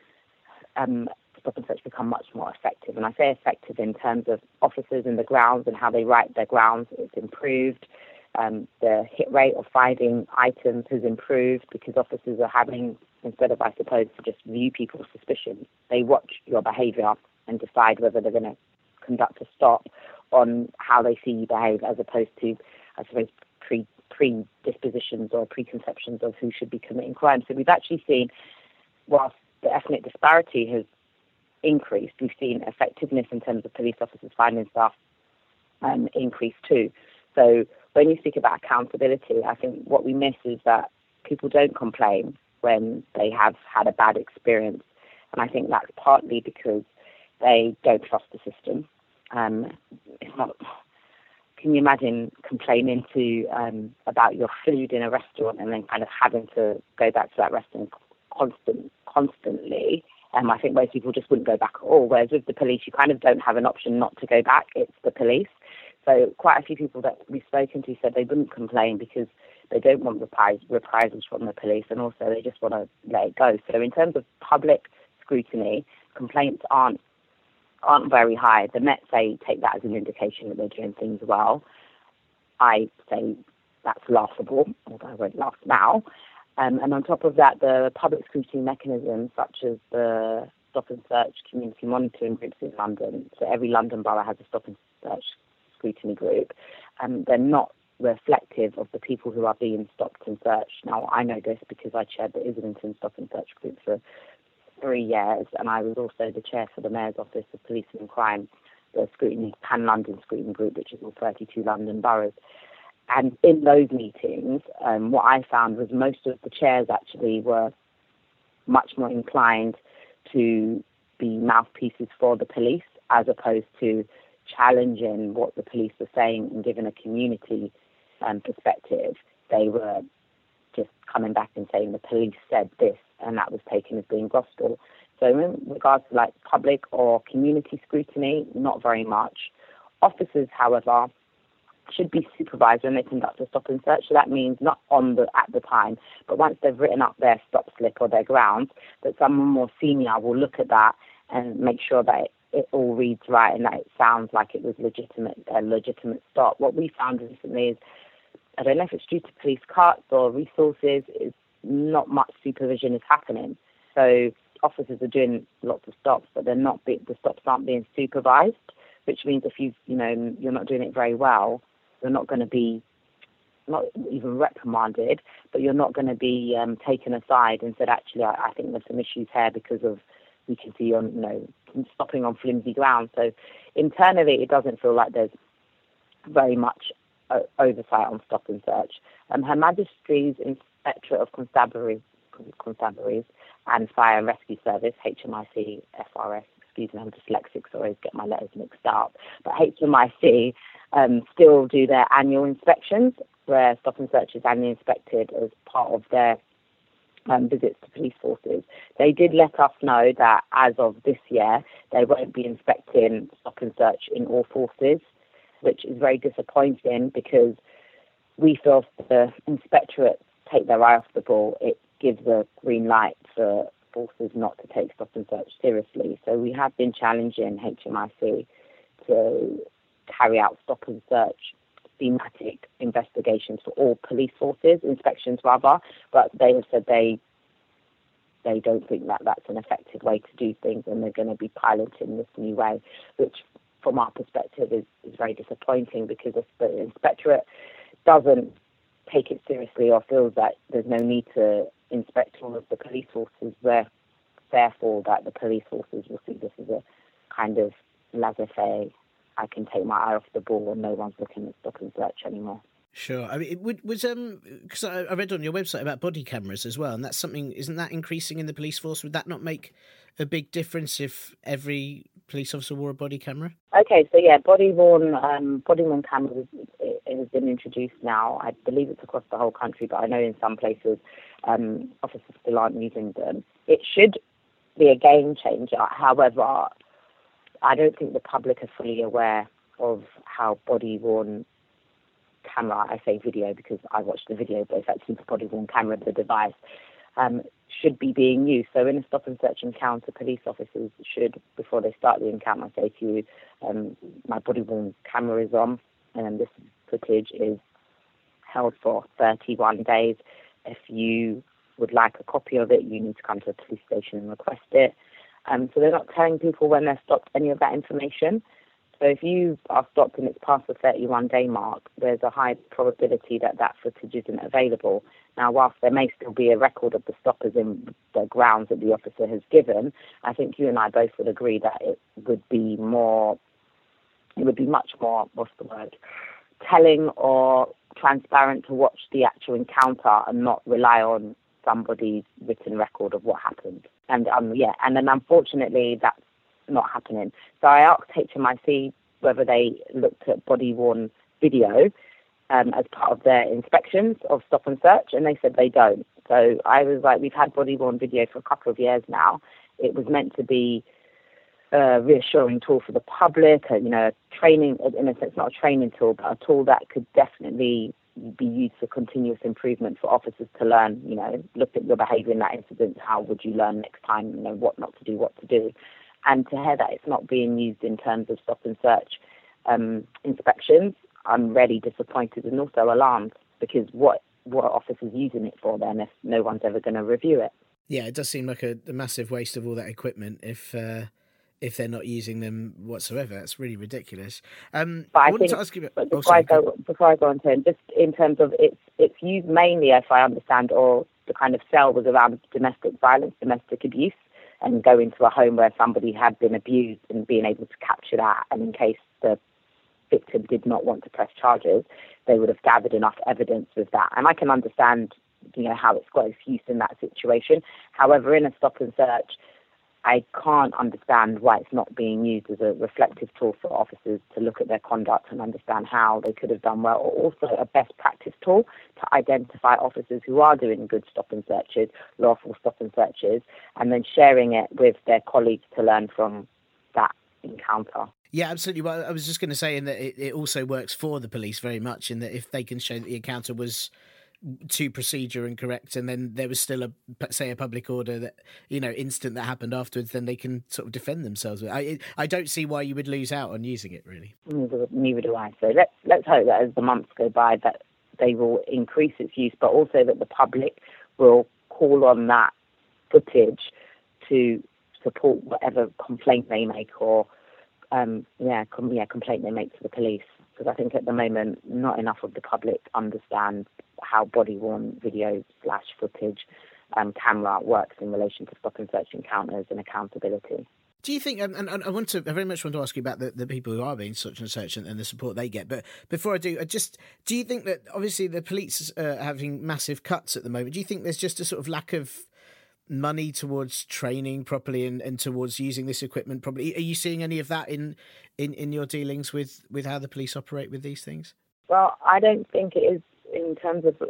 um, stop and search become much more effective. And I say effective in terms of officers in the grounds and how they write their grounds. It's improved. Um, the hit rate of finding items has improved because officers are having, instead of, I suppose, to just view people's suspicions, they watch your behaviour and decide whether they're going to conduct a stop on how they see you behave, as opposed to, I suppose, pre predispositions or preconceptions of who should be committing crime. So we've actually seen, whilst the ethnic disparity has increased, we've seen effectiveness in terms of police officers finding stuff um, increase too. So when you speak about accountability, I think what we miss is that people don't complain when they have had a bad experience. And I think that's partly because they don't trust the system. Um, it's not. Can you imagine complaining to um, about your food in a restaurant and then kind of having to go back to that restaurant constant, constantly? Um, I think most people just wouldn't go back at all. Whereas with the police, you kind of don't have an option not to go back. It's the police. So quite a few people that we've spoken to said they wouldn't complain because they don't want repris- reprisals from the police, and also they just want to let it go. So in terms of public scrutiny, complaints aren't aren't very high. The Met say take that as an indication that they're doing things well. I say that's laughable, although I won't laugh now. Um, and on top of that, the public scrutiny mechanisms, such as the stop and search community monitoring groups in London, so every London borough has a stop and search scrutiny group, and um, they're not reflective of the people who are being stopped and searched. Now, I know this because I chaired the Islington Stop and Search group for three years, and I was also the chair for the Mayor's Office of Policing and Crime, the scrutiny, Pan-London Scrutiny Group, which is all thirty-two London boroughs. And in those meetings, um, what I found was most of the chairs actually were much more inclined to be mouthpieces for the police, as opposed to challenging what the police were saying and giving a community um, perspective. They were just coming back and saying the police said this, and that was taken as being gospel. So in regards to like public or community scrutiny, not very much. Officers, however, should be supervised when they conduct a stop and search. So that means not on the at the time, but once they've written up their stop slip or their grounds, that someone more senior will look at that and make sure that it, it all reads right and that it sounds like it was legitimate, a legitimate stop. What we found recently is, I don't know if it's due to police cuts or resources, is not much supervision is happening. So officers are doing lots of stops, but they're not be, the stops aren't being supervised, which means if you you know you're not doing it very well, you're not going to be not even reprimanded, but you're not going to be um, taken aside and said, actually, I, I think there's some issues here because of we can see on you know stopping on flimsy ground. So internally, it doesn't feel like there's very much uh, oversight on stop and search. Um, Her Majesty's Inspectorate of Constabulary, Constabularies and Fire and Rescue Service, H M I C F R S, excuse me, I'm dyslexic, so I always get my letters mixed up, but H M I C um, still do their annual inspections, where stop and search is annually inspected as part of their um, visits to police forces. They did let us know that as of this year, they won't be inspecting stop and search in all forces, which is very disappointing because we feel the inspectorate take their eye off the ball. It gives a green light for forces not to take stop and search seriously. So we have been challenging H M I C to carry out stop and search thematic investigations for all police forces, inspections rather, but they have said they they don't think that that's an effective way to do things, and they're going to be piloting this new way, which from our perspective is, is very disappointing, because if the inspectorate doesn't take it seriously or feels that there's no need to inspect all of the police forces, where therefore that the police forces will see this as a kind of laissez-faire, I can take my eye off the ball and no one's looking at stop and search anymore.
Sure. I mean, it would, was um because I, I read on your website about body cameras as well, and that's something. Isn't that increasing in the police force? Would that not make a big difference if every police officer wore a body camera?
Okay, so yeah, body worn um, body worn cameras it, it has been introduced now. I believe it's across the whole country, but I know in some places um, officers still aren't using them. It should be a game changer. However, I don't think the public are fully aware of how body worn camera, I say video because I watched the video, but it's actually the body worn camera, the device, um, should be being used. So in a stop and search encounter, police officers should, before they start the encounter, say to you, um, my body worn camera is on, and this footage is held for thirty-one days. If you would like a copy of it, you need to come to a police station and request it. Um, so they're not telling people when they're stopped any of that information. So if you are stopped and it's past the thirty-one day mark, there's a high probability that that footage isn't available. Now, whilst there may still be a record of the stoppers in the grounds that the officer has given, I think you and I both would agree that it would be more, it would be much more, what's the word, telling or transparent to watch the actual encounter and not rely on somebody's written record of what happened. And um, yeah, and then unfortunately that's not happening. So I asked H M I C whether they looked at body-worn video um, as part of their inspections of stop and search, and they said they don't. So I was like, we've had body-worn video for a couple of years now. It was meant to be a reassuring tool for the public, a, you know, training, in a sense, not a training tool, but a tool that could definitely be used for continuous improvement for officers to learn, you know, look at your behaviour in that incident, how would you learn next time, you know, what not to do, what to do. And to hear that it's not being used in terms of stop and search um, inspections, I'm really disappointed and also alarmed, because what what are officers using it for then if no one's ever going to review it?
Yeah, it does seem like a, a massive waste of all that equipment if uh, if they're not using them whatsoever. That's really ridiculous. Um,
but I,
I wanted
think,
to ask you about...
But
oh,
before,
sorry,
I go, before I go on to it, just in terms of it's, it's used mainly, if I understand, or the kind of cell was around domestic violence, domestic abuse, and go into a home where somebody had been abused and being able to capture that. And in case the victim did not want to press charges, they would have gathered enough evidence with that. And I can understand, you know, how it's got its use in that situation. However, in a stop and search, I can't understand why it's not being used as a reflective tool for officers to look at their conduct and understand how they could have done well, or also a best practice tool to identify officers who are doing good stop and searches, lawful stop and searches, and then sharing it with their colleagues to learn from that encounter.
Yeah, absolutely. Well, I was just going to say in that it, it also works for the police very much, in that if they can show that the encounter was to procedure and correct, and then there was still a, say, a public order that, you know, instant that happened afterwards, then they can sort of defend themselves. I I don't see why you would lose out on using it, really.
Neither, neither do I. So let's let's hope that as the months go by that they will increase its use, but also that the public will call on that footage to support whatever complaint they make, or um, yeah, com- yeah, complaint they make to the police. Because I think at the moment, not enough of the public understand how body-worn video slash footage um, camera works in relation to stop and search encounters and accountability.
Do you think, and, and I want to, I very much want to ask you about the, the people who are being such and such and, and the support they get. But before I do, I just, do you think that obviously the police are having massive cuts at the moment? Do you think there's just a sort of lack of money towards training properly and, and towards using this equipment properly? Are you seeing any of that in, in, in your dealings with, with how the police operate with these things?
Well, I don't think it is in terms of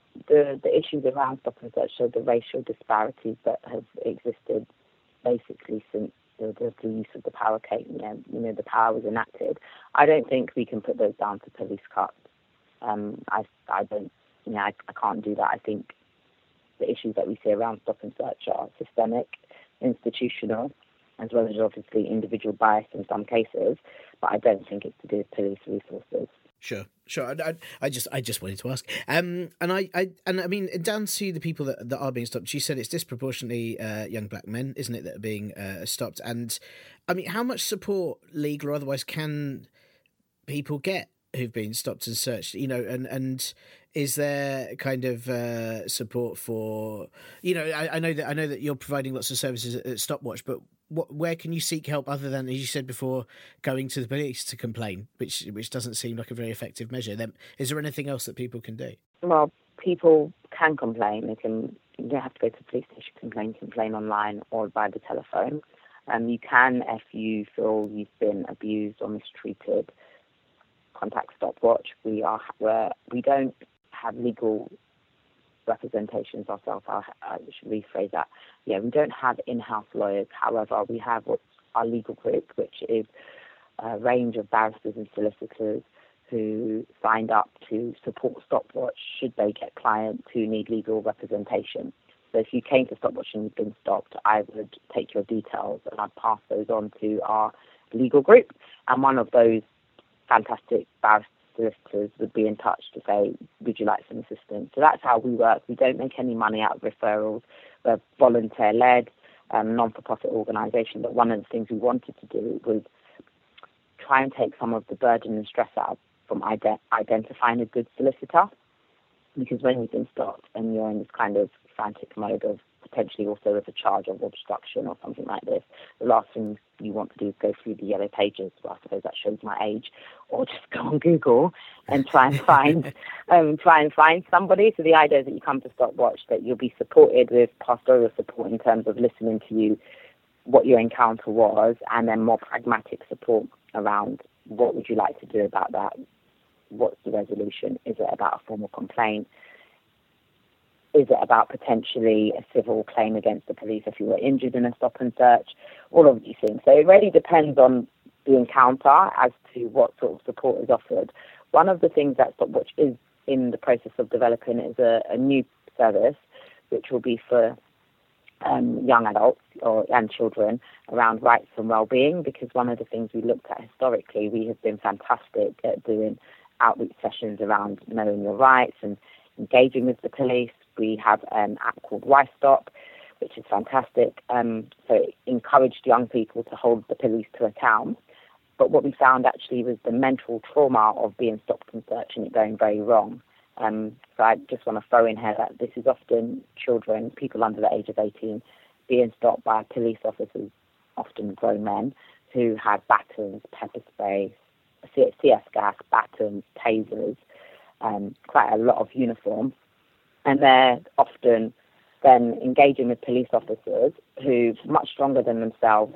the the issues around stop and search, so the racial disparities that have existed basically since the, the, the use of the power came, you know, you know, the power was enacted. I don't think we can put those down to police cuts. Um, I, I don't, you know, I, I can't do that. I think the issues that we see around stop and search are systemic, institutional, as well as obviously individual bias in some cases. But I don't think it's to do with police resources.
Sure, sure. I, I, I just, I just wanted to ask. Um, and I, I, and I mean, down to the people that, that are being stopped. You said it's disproportionately uh, young black men, isn't it, that are being uh, stopped? And I mean, how much support, legal or otherwise, can people get who've been stopped and searched? You know, and and is there kind of uh, support for? You know, I, I know that I know that you're providing lots of services at, at Stopwatch, but what, where can you seek help other than, as you said before, going to the police to complain, which which doesn't seem like a very effective measure? Then, is there anything else that people can do?
Well, people can complain. They can. You don't have to go to the police station to complain. Complain online or by the telephone. Um, you can, if you feel you've been abused or mistreated, contact Stopwatch. We are we're, we don't have legal representations ourselves. I, I should rephrase that. Yeah, we don't have in-house lawyers. However, we have what's our legal group, which is a range of barristers and solicitors who signed up to support Stopwatch should they get clients who need legal representation. So if you came to Stopwatch and you've been stopped, I would take your details and I'd pass those on to our legal group. And one of those fantastic barristers solicitors would be in touch to say, would you like some assistance? So that's how we work. We don't make any money out of referrals. We're volunteer-led, um, non-for-profit organisation. But one of the things we wanted to do was try and take some of the burden and stress out from ide- identifying a good solicitor. Because when you've been stopped and you're in this kind of frantic mode of potentially also with a charge of obstruction or something like this, the last thing you want to do is go through the yellow pages. Well, I suppose that shows my age, or just go on Google and try and find um, try and find somebody. So the idea is that you come to Stopwatch, that you'll be supported with pastoral support in terms of listening to you, what your encounter was, and then more pragmatic support around what would you like to do about that. What's the resolution? Is it about a formal complaint? Is it about potentially a civil claim against the police if you were injured in a stop and search? All of these things. So it really depends on the encounter as to what sort of support is offered. One of the things that Stopwatch is in the process of developing is a, a new service which will be for um, young adults or and children around rights and well-being, because one of the things we looked at historically, we have been fantastic at doing outreach sessions around knowing your rights and engaging with the police. We have an app called Y Stop, which is fantastic. Um, so it encouraged young people to hold the police to account. But what we found actually was the mental trauma of being stopped and searched and it going very wrong. Um, so I just want to throw in here that this is often children, people under the age of eighteen, being stopped by police officers, often grown men, who have batons, pepper spray, C S gas, batons, tasers, um, quite a lot of uniform. And they're often then engaging with police officers who, much stronger than themselves,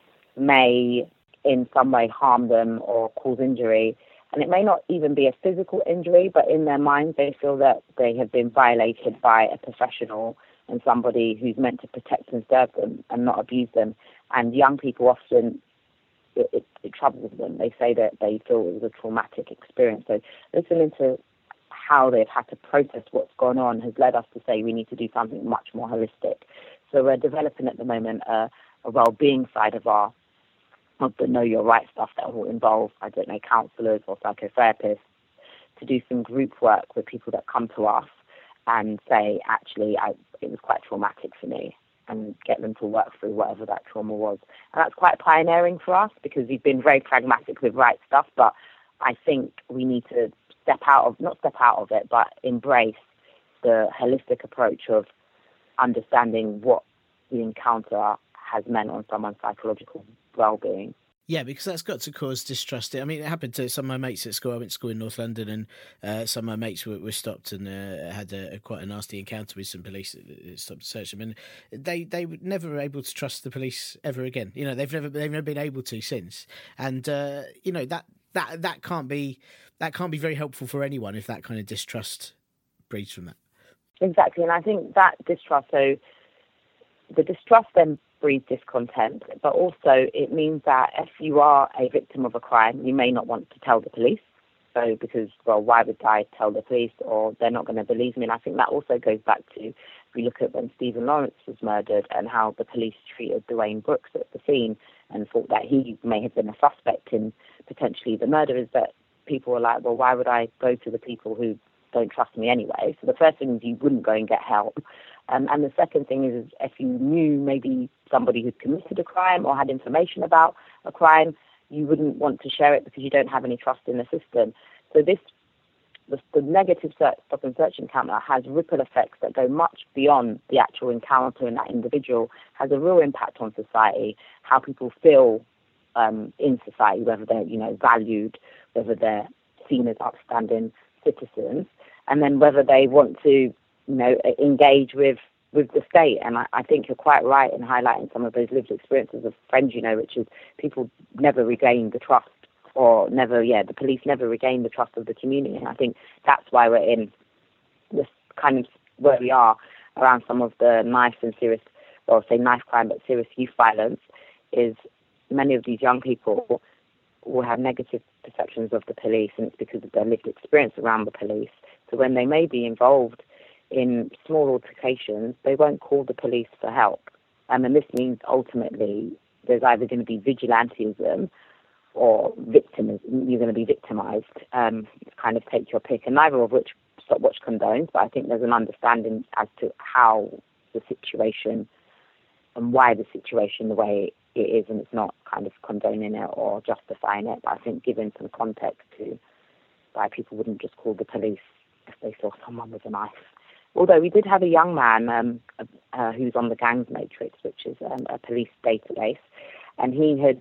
may in some way harm them or cause injury. And it may not even be a physical injury, but in their minds they feel that they have been violated by a professional and somebody who's meant to protect and serve them and not abuse them. And young people often, it, it, it troubles them. They say that they feel it was a traumatic experience. So listening to how they've had to process what's gone on has led us to say we need to do something much more holistic. So we're developing at the moment a, a well-being side of our of the Know Your Right stuff that will involve, I don't know, counsellors or psychotherapists to do some group work with people that come to us and say, actually, I, it was quite traumatic for me, and get them to work through whatever that trauma was. And that's quite pioneering for us because we've been very pragmatic with right stuff, but I think we need to step out of, not step out of it, but embrace the holistic approach of understanding what the encounter has meant on someone's psychological well-being.
Yeah, because that's got to cause distrust. I mean, it happened to some of my mates at school. I went to school in North London, and uh, some of my mates were, were stopped and uh, had a, a quite a nasty encounter with some police that stopped to search them. And they they were never able to trust the police ever again. You know, they've never they've never been able to since. And uh, you know that that that can't be that can't be very helpful for anyone if that kind of distrust breeds from that.
Exactly, and I think that distrust. So the distrust then breeds discontent, but also it means that if you are a victim of a crime, you may not want to tell the police. So because, well, why would I tell the police, or they're not going to believe me? And I think that also goes back to we look at when Stephen Lawrence was murdered and how the police treated Dwayne Brooks at the scene and thought that he may have been a suspect in potentially the murder, is that people were like, well, why would I go to the people who don't trust me anyway? So the first thing is you wouldn't go and get help. Um, and the second thing is, is if you knew maybe somebody who'd committed a crime or had information about a crime, you wouldn't want to share it because you don't have any trust in the system. So this, the, the negative search, stop and search encounter has ripple effects that go much beyond the actual encounter in that individual, has a real impact on society, how people feel um, in society, whether they're, you know, valued, whether they're seen as upstanding citizens, and then whether they want to, you know, engage with, with the state. And I, I think you're quite right in highlighting some of those lived experiences of friends, you know, which is people never regain the trust or never, yeah, the police never regain the trust of the community. And I think that's why we're in this kind of where we are around some of the knife and serious, well, say knife crime, but serious youth violence, is many of these young people will have negative perceptions of the police, and it's because of their lived experience around the police. So when they may be involved in small altercations, they won't call the police for help. Um, and this means ultimately there's either going to be vigilantism or victimism. You're going to be victimized. Um, kind of take your pick, and neither of which Stopwatch condones, but I think there's an understanding as to how the situation and why the situation the way it is, and it's not kind of condoning it or justifying it, but I think giving some context to why people wouldn't just call the police if they saw someone with a knife. Although we did have a young man um, uh, who's on the Gangs Matrix, which is um, a police database, and he had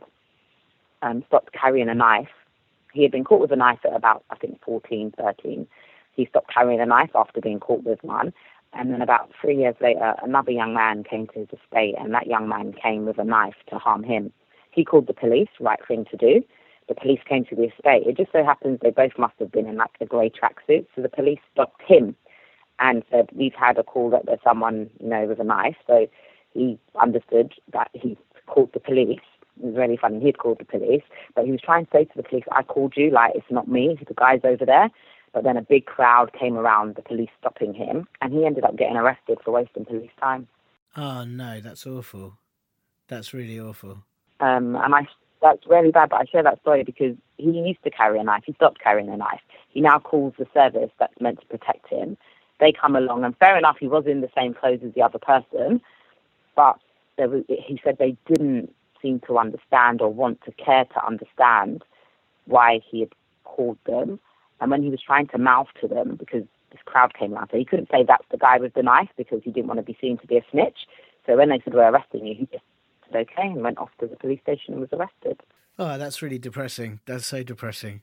um, stopped carrying a knife. He had been caught with a knife at about, I think, fourteen, thirteen. He stopped carrying a knife after being caught with one. And then about three years later, another young man came to his estate, and that young man came with a knife to harm him. He called the police, right thing to do. The police came to the estate. It just so happens they both must have been in like a grey tracksuit. So the police stopped him and said, we've had a call that there's someone, you know, with a knife. So he understood that he called the police. It was really funny. He had called the police, but he was trying to say to the police, I called you, like, it's not me, the guy's over there. But then a big crowd came around, the police stopping him, and he ended up getting arrested for wasting police time.
Oh, no, that's awful. That's really awful.
Um, and I, that's really bad, but I share that story because he used to carry a knife. He stopped carrying a knife. He now calls the service that's meant to protect him. They come along, and fair enough, he was in the same clothes as the other person, but there was, he said they didn't seem to understand or want to care to understand why he had called them. And when he was trying to mouth to them, because this crowd came around, so he couldn't say that's the guy with the knife because he didn't want to be seen to be a snitch. So when they said, we're arresting you, he just said okay and went off to the police station and was arrested.
Oh, that's really depressing. That's so depressing.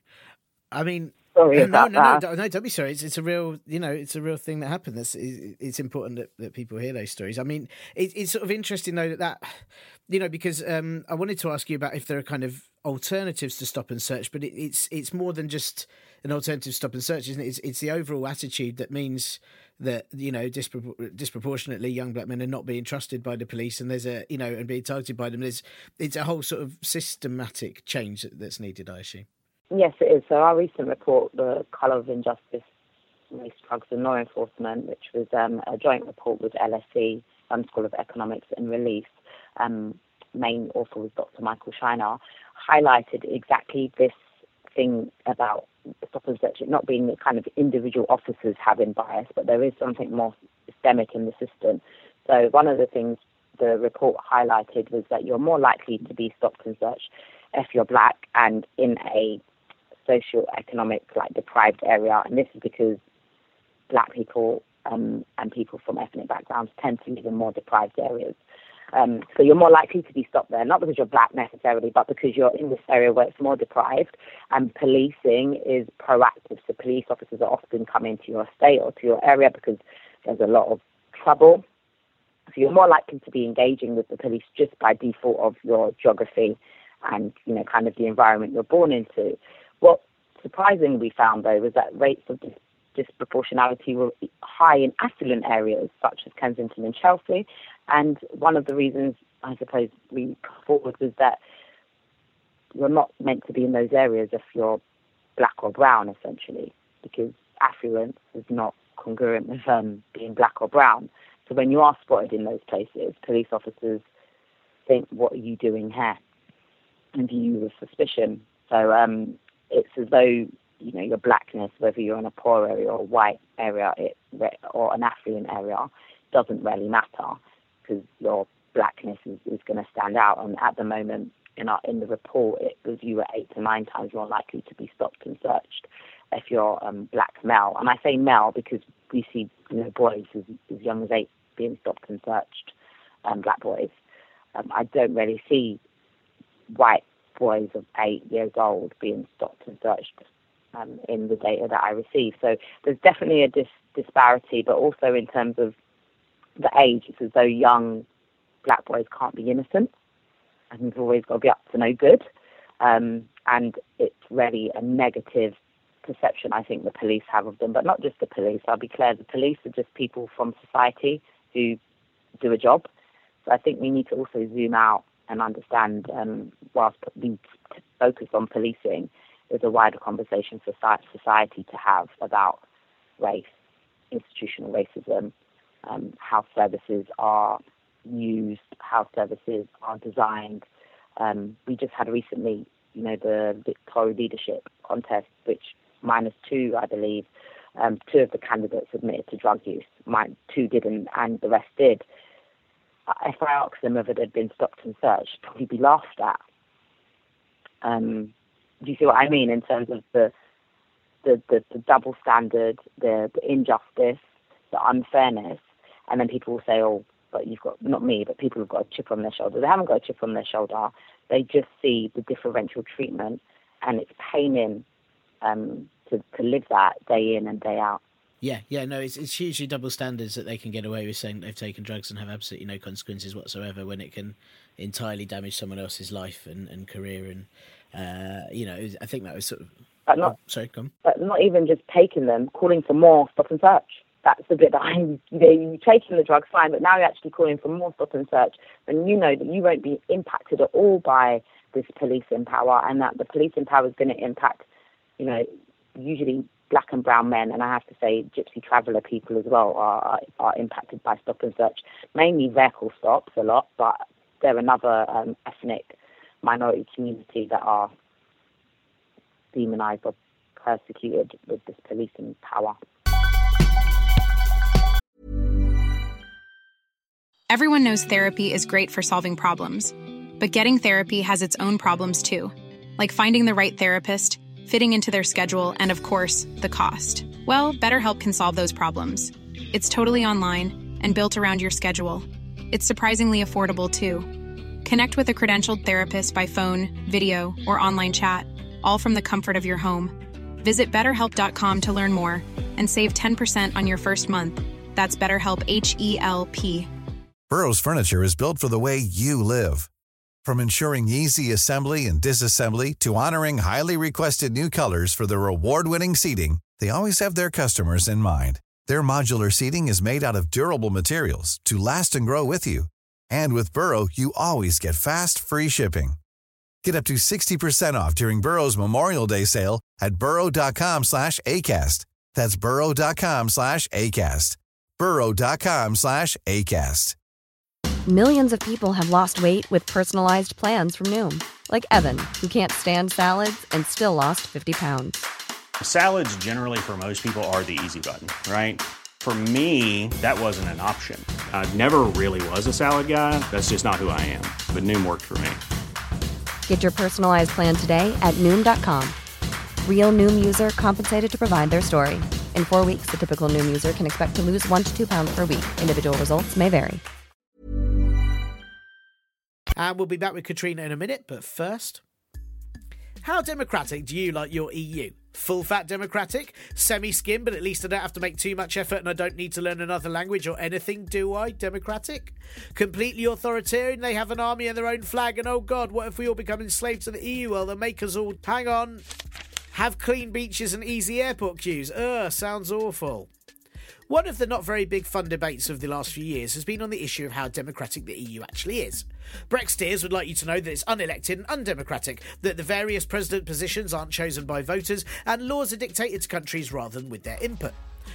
I mean,
sorry
no,
about
no, no,
that.
no, no, don't be sorry. It's, it's a real, you know, it's a real thing that happened. That's, it's important that, that people hear those stories. I mean, it, it's sort of interesting though that, that you know, because um, I wanted to ask you about if there are kind of alternatives to stop and search, but it, it's it's more than just an alternative stop and search, isn't it? It's, it's the overall attitude that means that, you know, dispro- disproportionately young black men are not being trusted by the police, and there's a, you know, and being targeted by them. There's, it's a whole sort of systematic change that's needed, I assume.
Yes, it is. So our recent report, The Colour of Injustice, Race, Drugs and Law Enforcement, which was um, a joint report with L S E, London School of Economics and Relief, um, main author was Doctor Michael Shiner, highlighted exactly this thing about stop and search, it not being the kind of individual officers having bias, but there is something more systemic in the system. So one of the things the report highlighted was that you're more likely to be stopped and searched if you're black and in a socio-economic, like, deprived area. And this is because black people um, and people from ethnic backgrounds tend to live in more deprived areas. Um, so you're more likely to be stopped there, not because you're black necessarily, but because you're in this area where it's more deprived, and policing is proactive. So police officers are often coming to your estate or to your area because there's a lot of trouble. So you're more likely to be engaging with the police just by default of your geography and, you know, kind of the environment you're born into. What surprisingly we found, though, was that rates of dis- disproportionality were high in affluent areas such as Kensington and Chelsea. And one of the reasons, I suppose, we put forward was that you're not meant to be in those areas if you're black or brown, essentially, because affluence is not congruent with um, being black or brown. So when you are spotted in those places, police officers think, what are you doing here? And view you with suspicion. So um, it's as though, you know, your blackness, whether you're in a poor area or a white area it, or an affluent area, doesn't really matter because your blackness is, is going to stand out. And at the moment, in, our, in the report, it was you were eight to nine times more likely to be stopped and searched if you're um, black male. And I say male because we see, you know, boys as, as young as eight being stopped and searched, um, black boys. Um, I don't really see white boys of eight years old being stopped and searched um, in the data that I receive. So there's definitely a dis- disparity, but also in terms of the age, it's as though young black boys can't be innocent and we've always got to be up to no good. Um, and it's really a negative perception I think the police have of them, but not just the police. I'll be clear, the police are just people from society who do a job. So I think we need to also zoom out and understand, um, whilst we focus on policing, there's a wider conversation for society to have about race, institutional racism, um, how services are used, how services are designed. Um, we just had recently, you know, the Victoria Leadership Contest, which minus two, I believe, um, two of the candidates admitted to drug use. Mine, two didn't, and the rest did. If I asked them whether they'd been stopped and searched, probably be laughed at. Um, do you see what I mean in terms of the the, the, the double standard, the, the injustice, the unfairness, and then people will say, oh, but you've got, not me, but people have got a chip on their shoulder. They haven't got a chip on their shoulder. They just see the differential treatment, and it's paining um, to, to live that day in and day out.
Yeah, yeah, no, it's it's hugely double standards that they can get away with saying they've taken drugs and have absolutely no consequences whatsoever when it can entirely damage someone else's life and, and career. And, uh, you know, I think that was sort of...
But not,
oh, sorry, come on.
But not even just taking them, calling for more stop and search. That's the bit that I'm, you know, you're taking the drugs, fine, but now you're actually calling for more stop and search. And you know that you won't be impacted at all by this policing power, and that the policing power is going to impact, you know, usually black and brown men, and I have to say gypsy traveller people as well are, are are impacted by stop and search. Mainly vehicle stops a lot, but they're another um, ethnic minority community that are demonised or persecuted with this policing power.
Everyone knows therapy is great for solving problems, but getting therapy has its own problems too, like finding the right therapist, fitting into their schedule, and of course, the cost. Well, BetterHelp can solve those problems. It's totally online and built around your schedule. It's surprisingly affordable too. Connect with a credentialed therapist by phone, video, or online chat, all from the comfort of your home. Visit better help dot com to learn more and save ten percent on your first month. That's BetterHelp, H E L P.
Burrow's furniture is built for the way you live. From ensuring easy assembly and disassembly to honoring highly requested new colors for their award-winning seating, they always have their customers in mind. Their modular seating is made out of durable materials to last and grow with you. And with Burrow, you always get fast, free shipping. Get up to sixty percent off during Burrow's Memorial Day sale at burrow dot com slash ACAST. That's burrow dot com slash ACAST. burrow dot com slash ACAST.
Millions of people have lost weight with personalized plans from Noom. Like Evan, who can't stand salads and still lost fifty pounds.
Salads generally for most people are the easy button, right? For me, that wasn't an option. I never really was a salad guy. That's just not who I am. But Noom worked for me.
Get your personalized plan today at Noom dot com. Real Noom user compensated to provide their story. In four weeks, the typical Noom user can expect to lose one to two pounds per week. Individual results may vary.
And we'll be back with Katrina in a minute, but first, how democratic do you like your E U? Full fat democratic? Semi-skim, but at least I don't have to make too much effort and I don't need to learn another language or anything, do I? Democratic? Completely authoritarian? They have an army and their own flag, and oh god, what if we all become enslaved to the E U? Well, they'll make us all, hang on, have clean beaches and easy airport queues. Ugh, sounds awful. One of the not very big fun debates of the last few years has been on the issue of how democratic the E U actually is. Brexiteers would like you to know that it's unelected and undemocratic, that the various president positions aren't chosen by voters, and laws are dictated to countries rather than with their input.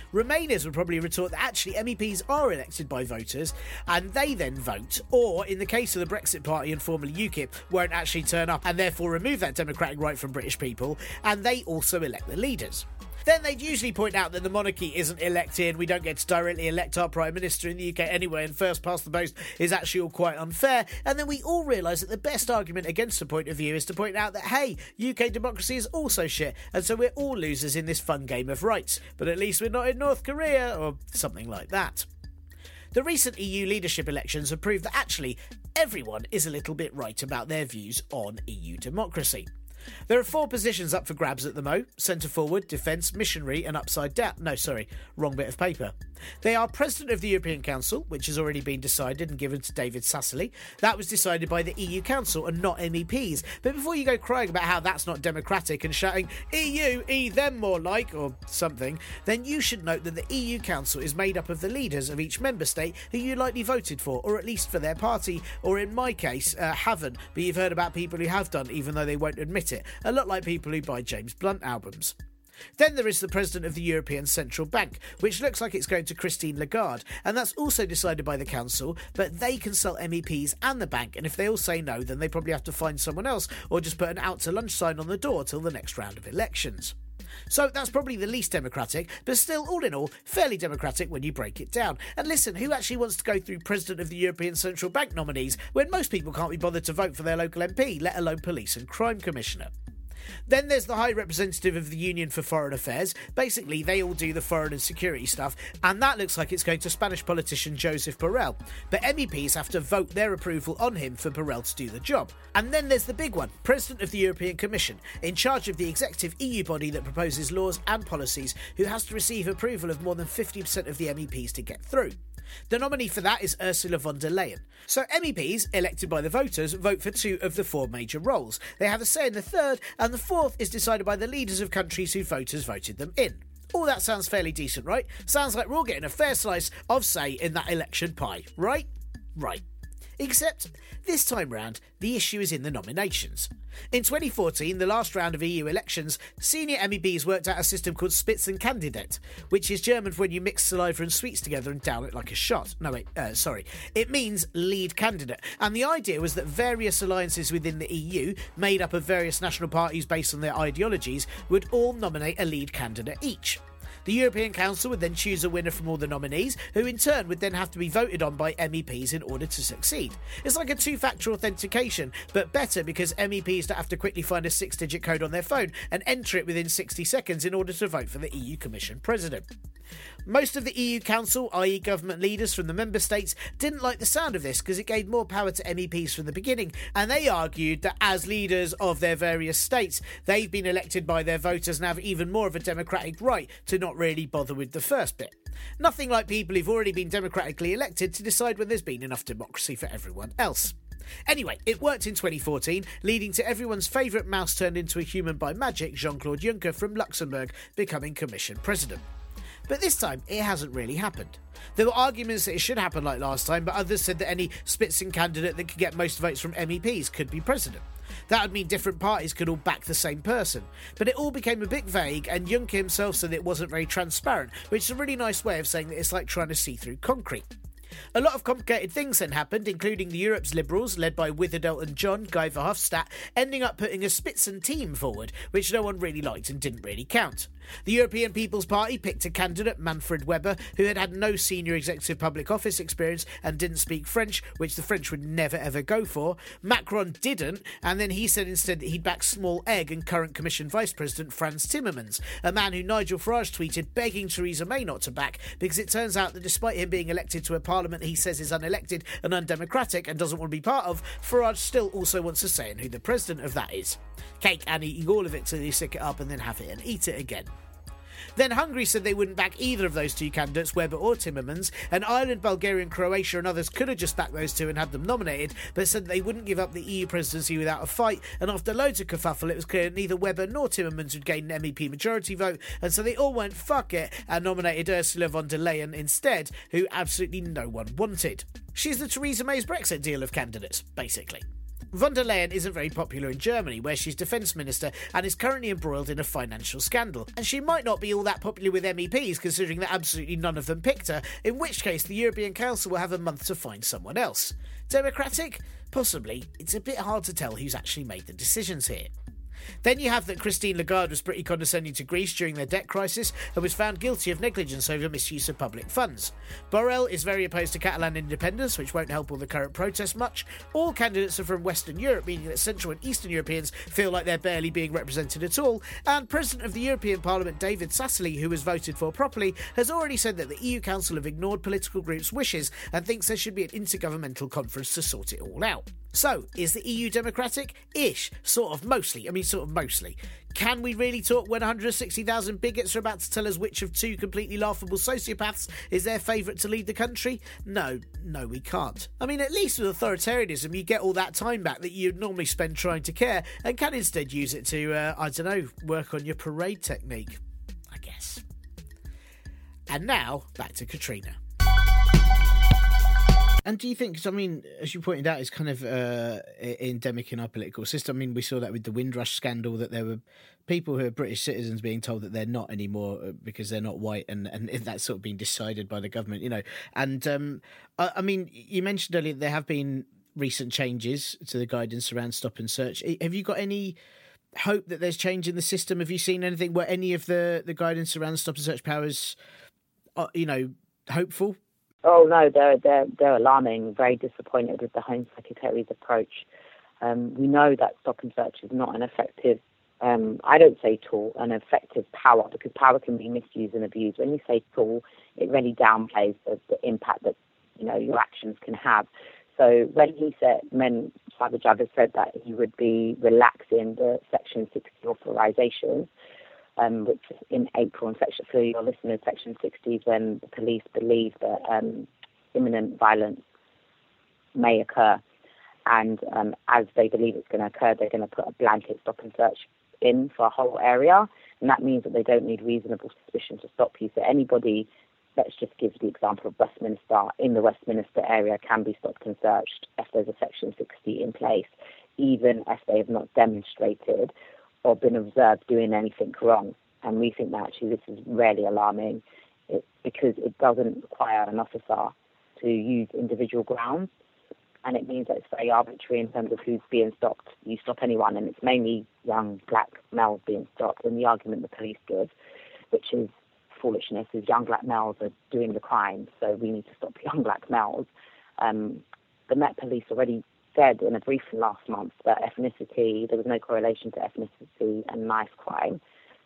Remainers would probably retort that actually M E Ps are elected by voters and they then vote, or in the case of the Brexit Party and formerly UKIP, won't actually turn up and therefore remove that democratic right from British people, and they also elect the leaders. Then they'd usually point out that the monarchy isn't elected, we don't get to directly elect our Prime Minister in the U K anyway, and first past the post is actually all quite unfair, and then we all realise that the best argument against the point of view is to point out that, hey, U K democracy is also shit, and so we're all losers in this fun game of rights, but at least we're not in North Korea, or something like that. The recent E U leadership elections have proved that actually everyone is a little bit right about their views on E U democracy. There are four positions up for grabs at the Mo: centre forward, defence, missionary and upside down. No, sorry, wrong bit of paper. They are President of the European Council, which has already been decided and given to David Sassoli. That was decided by the E U Council and not M E Ps. But before you go crying about how that's not democratic and shouting, E U, E them more like, or something, then you should note that the E U Council is made up of the leaders of each member state who you likely voted for, or at least for their party, or in my case, uh, haven't, but you've heard about people who have done, even though they won't admit it. A lot like people who buy James Blunt albums. Then there is the President of the European Central Bank, which looks like it's going to Christine Lagarde, and that's also decided by the Council, but they consult M E Ps and the bank, and if they all say no, then they probably have to find someone else, or just put an out to lunch sign on the door till the next round of elections. So that's probably the least democratic, but still, all in all, fairly democratic when you break it down. And listen, who actually wants to go through President of the European Central Bank nominees when most people can't be bothered to vote for their local M P, let alone Police and Crime Commissioner? Then there's the High Representative of the Union for Foreign Affairs. Basically, they all do the foreign and security stuff, and that looks like it's going to Spanish politician Josep Borrell. But M E Ps have to vote their approval on him for Borrell to do the job. And then there's the big one, President of the European Commission, in charge of the executive E U body that proposes laws and policies, who has to receive approval of more than fifty percent of the M E Ps to get through. The nominee for that is Ursula von der Leyen. So M E Ps, elected by the voters, vote for two of the four major roles. They have a say in the third, and the fourth is decided by the leaders of countries whose voters voted them in. All that sounds fairly decent, right? Sounds like we're all getting a fair slice of say in that election pie, right? Right. Except, this time round, the issue is in the nominations. In twenty fourteen, the last round of E U elections, senior M E Ps worked out a system called Spitzenkandidat, which is German for when you mix saliva and sweets together and down it like a shot. No, wait, uh, sorry. It means lead candidate. And the idea was that various alliances within the E U, made up of various national parties based on their ideologies, would all nominate a lead candidate each. The European Council would then choose a winner from all the nominees, who in turn would then have to be voted on by M E Ps in order to succeed. It's like a two-factor authentication, but better because M E Ps don't have to quickly find a six-digit code on their phone and enter it within sixty seconds in order to vote for the E U Commission President. Most of the E U Council, that is government leaders from the member states, didn't like the sound of this because it gave more power to M E Ps from the beginning, and they argued that as leaders of their various states, they've been elected by their voters and have even more of a democratic right to not really bother with the first bit. Nothing like people who've already been democratically elected to decide when there's been enough democracy for everyone else. Anyway, it worked in twenty fourteen, leading to everyone's favourite mouse turned into a human by magic, Jean-Claude Juncker from Luxembourg, becoming Commission President. But this time, it hasn't really happened. There were arguments that it should happen like last time, but others said that any Spitzencandidate that could get most votes from M E Ps could be president. That would mean different parties could all back the same person. But it all became a bit vague, and Juncker himself said it wasn't very transparent, which is a really nice way of saying that it's like trying to see through concrete. A lot of complicated things then happened, including the Europe's Liberals, led by Withers-Elton John, Guy Verhofstadt, ending up putting a Spitzen team forward, which no one really liked and didn't really count. The European People's Party picked a candidate, Manfred Weber, who had had no senior executive public office experience and didn't speak French, which the French would never ever go for. Macron didn't, and then he said instead that he'd back Small Egg and current Commission Vice President Frans Timmermans, a man who Nigel Farage tweeted begging Theresa May not to back, because it turns out that despite him being elected to a parliament he says is unelected and undemocratic and doesn't want to be part of, Farage still also wants a say in who the president of that is. Cake and eating all of it till you stick it up and then have it and eat it again. Then Hungary said they wouldn't back either of those two candidates, Weber or Timmermans, and Ireland, Bulgaria and Croatia and others could have just backed those two and had them nominated, but said they wouldn't give up the E U presidency without a fight, and after loads of kerfuffle it was clear neither Weber nor Timmermans would gain an M E P majority vote, and so they all went fuck it and nominated Ursula von der Leyen instead, who absolutely no one wanted. She's the Theresa May's Brexit deal of candidates, basically. Von der Leyen isn't very popular in Germany, where she's defence minister and is currently embroiled in a financial scandal. And she might not be all that popular with M E Ps, considering that absolutely none of them picked her, in which case the European Council will have a month to find someone else. Democratic? Possibly. It's a bit hard to tell who's actually made the decisions here. Then you have that Christine Lagarde was pretty condescending to Greece during their debt crisis and was found guilty of negligence over misuse of public funds. Borrell is very opposed to Catalan independence, which won't help all the current protests much. All candidates are from Western Europe, meaning that Central and Eastern Europeans feel like they're barely being represented at all. And President of the European Parliament David Sassoli, who was voted for properly, has already said that the E U Council have ignored political groups' wishes and thinks there should be an intergovernmental conference to sort it all out. So, is the E U democratic? Ish. Sort of, mostly. I mean, sort of mostly. Can we really talk when one hundred sixty thousand bigots are about to tell us which of two completely laughable sociopaths is their favourite to lead the country? No, no we can't. I mean, at least with authoritarianism you get all that time back that you'd normally spend trying to care and can instead use it to, uh, I don't know, work on your parade technique, I guess. And now, back to Katrina. And do you think, because I mean, as you pointed out, it's kind of uh, endemic in our political system. I mean, we saw that with the Windrush scandal, that there were people who are British citizens being told that they're not anymore because they're not white, and, and that's sort of been decided by the government, you know. And um, I, I mean, you mentioned earlier there have been recent changes to the guidance around stop and search. Have you got any hope that there's change in the system? Have you seen anything where any of the, the guidance around stop and search powers, are, you know, hopeful?
Oh no, they're they're they're alarming. Very disappointed with the Home Secretary's approach. Um, we know that stop and search is not an effective, um, I don't say tool, an effective power, because power can be misused and abused. When you say tool, it really downplays the, the impact that, you know, your actions can have. So when he said, when Sajid Javid said that he would be relaxing the Section sixty authorisations, Um, which is in April, and section, for your listeners, Section sixty is when the police believe that um, imminent violence may occur. And um, as they believe it's going to occur, they're going to put a blanket stop and search in for a whole area. And that means that they don't need reasonable suspicion to stop you. So anybody, let's just give the example of Westminster, in the Westminster area can be stopped and searched if there's a Section sixty in place, even if they have not demonstrated or been observed doing anything wrong. And we think that actually this is really alarming it, because it doesn't require an officer to use individual grounds, and it means that it's very arbitrary in terms of who's being stopped. You stop anyone, and it's mainly young black males being stopped. And the argument the police give, which is foolishness, is young black males are doing the crime, so we need to stop young black males. Um, the Met Police already said in a briefing last month that ethnicity, there was no correlation to ethnicity and knife crime,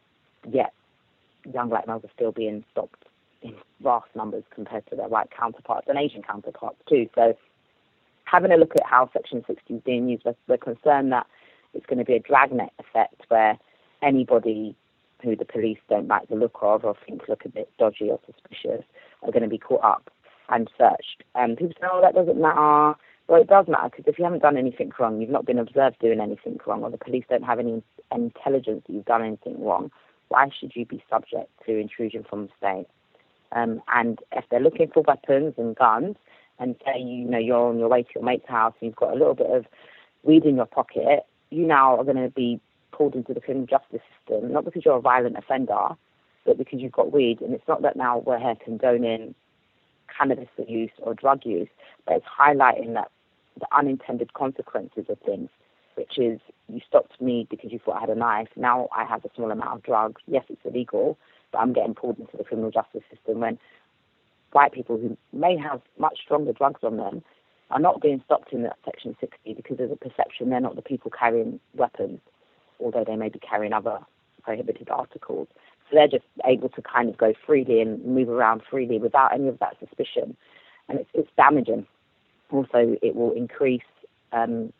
yet young black males are still being stopped in vast numbers compared to their white counterparts and Asian counterparts too. So having a look at how Section sixty is being used, we're, we're concerned that it's going to be a dragnet effect where anybody who the police don't like the look of or think look a bit dodgy or suspicious are going to be caught up and searched. And people say, oh, that doesn't matter. Well, it does matter, because if you haven't done anything wrong, you've not been observed doing anything wrong, or the police don't have any intelligence that you've done anything wrong, why should you be subject to intrusion from the state? Um, and if they're looking for weapons and guns, and say, you know, you're on your way to your mate's house and you've got a little bit of weed in your pocket, you now are going to be pulled into the criminal justice system, not because you're a violent offender, but because you've got weed. And it's not that now we're here condoning cannabis use or drug use, but it's highlighting that the unintended consequences of things, which is you stopped me because you thought I had a knife. Now I have a small amount of drugs. Yes, it's illegal, but I'm getting pulled into the criminal justice system when white people who may have much stronger drugs on them are not being stopped in that Section sixty because there's a perception they're not the people carrying weapons, although they may be carrying other prohibited articles. So they're just able to kind of go freely and move around freely without any of that suspicion. And it's, it's damaging. Also, it will increase um,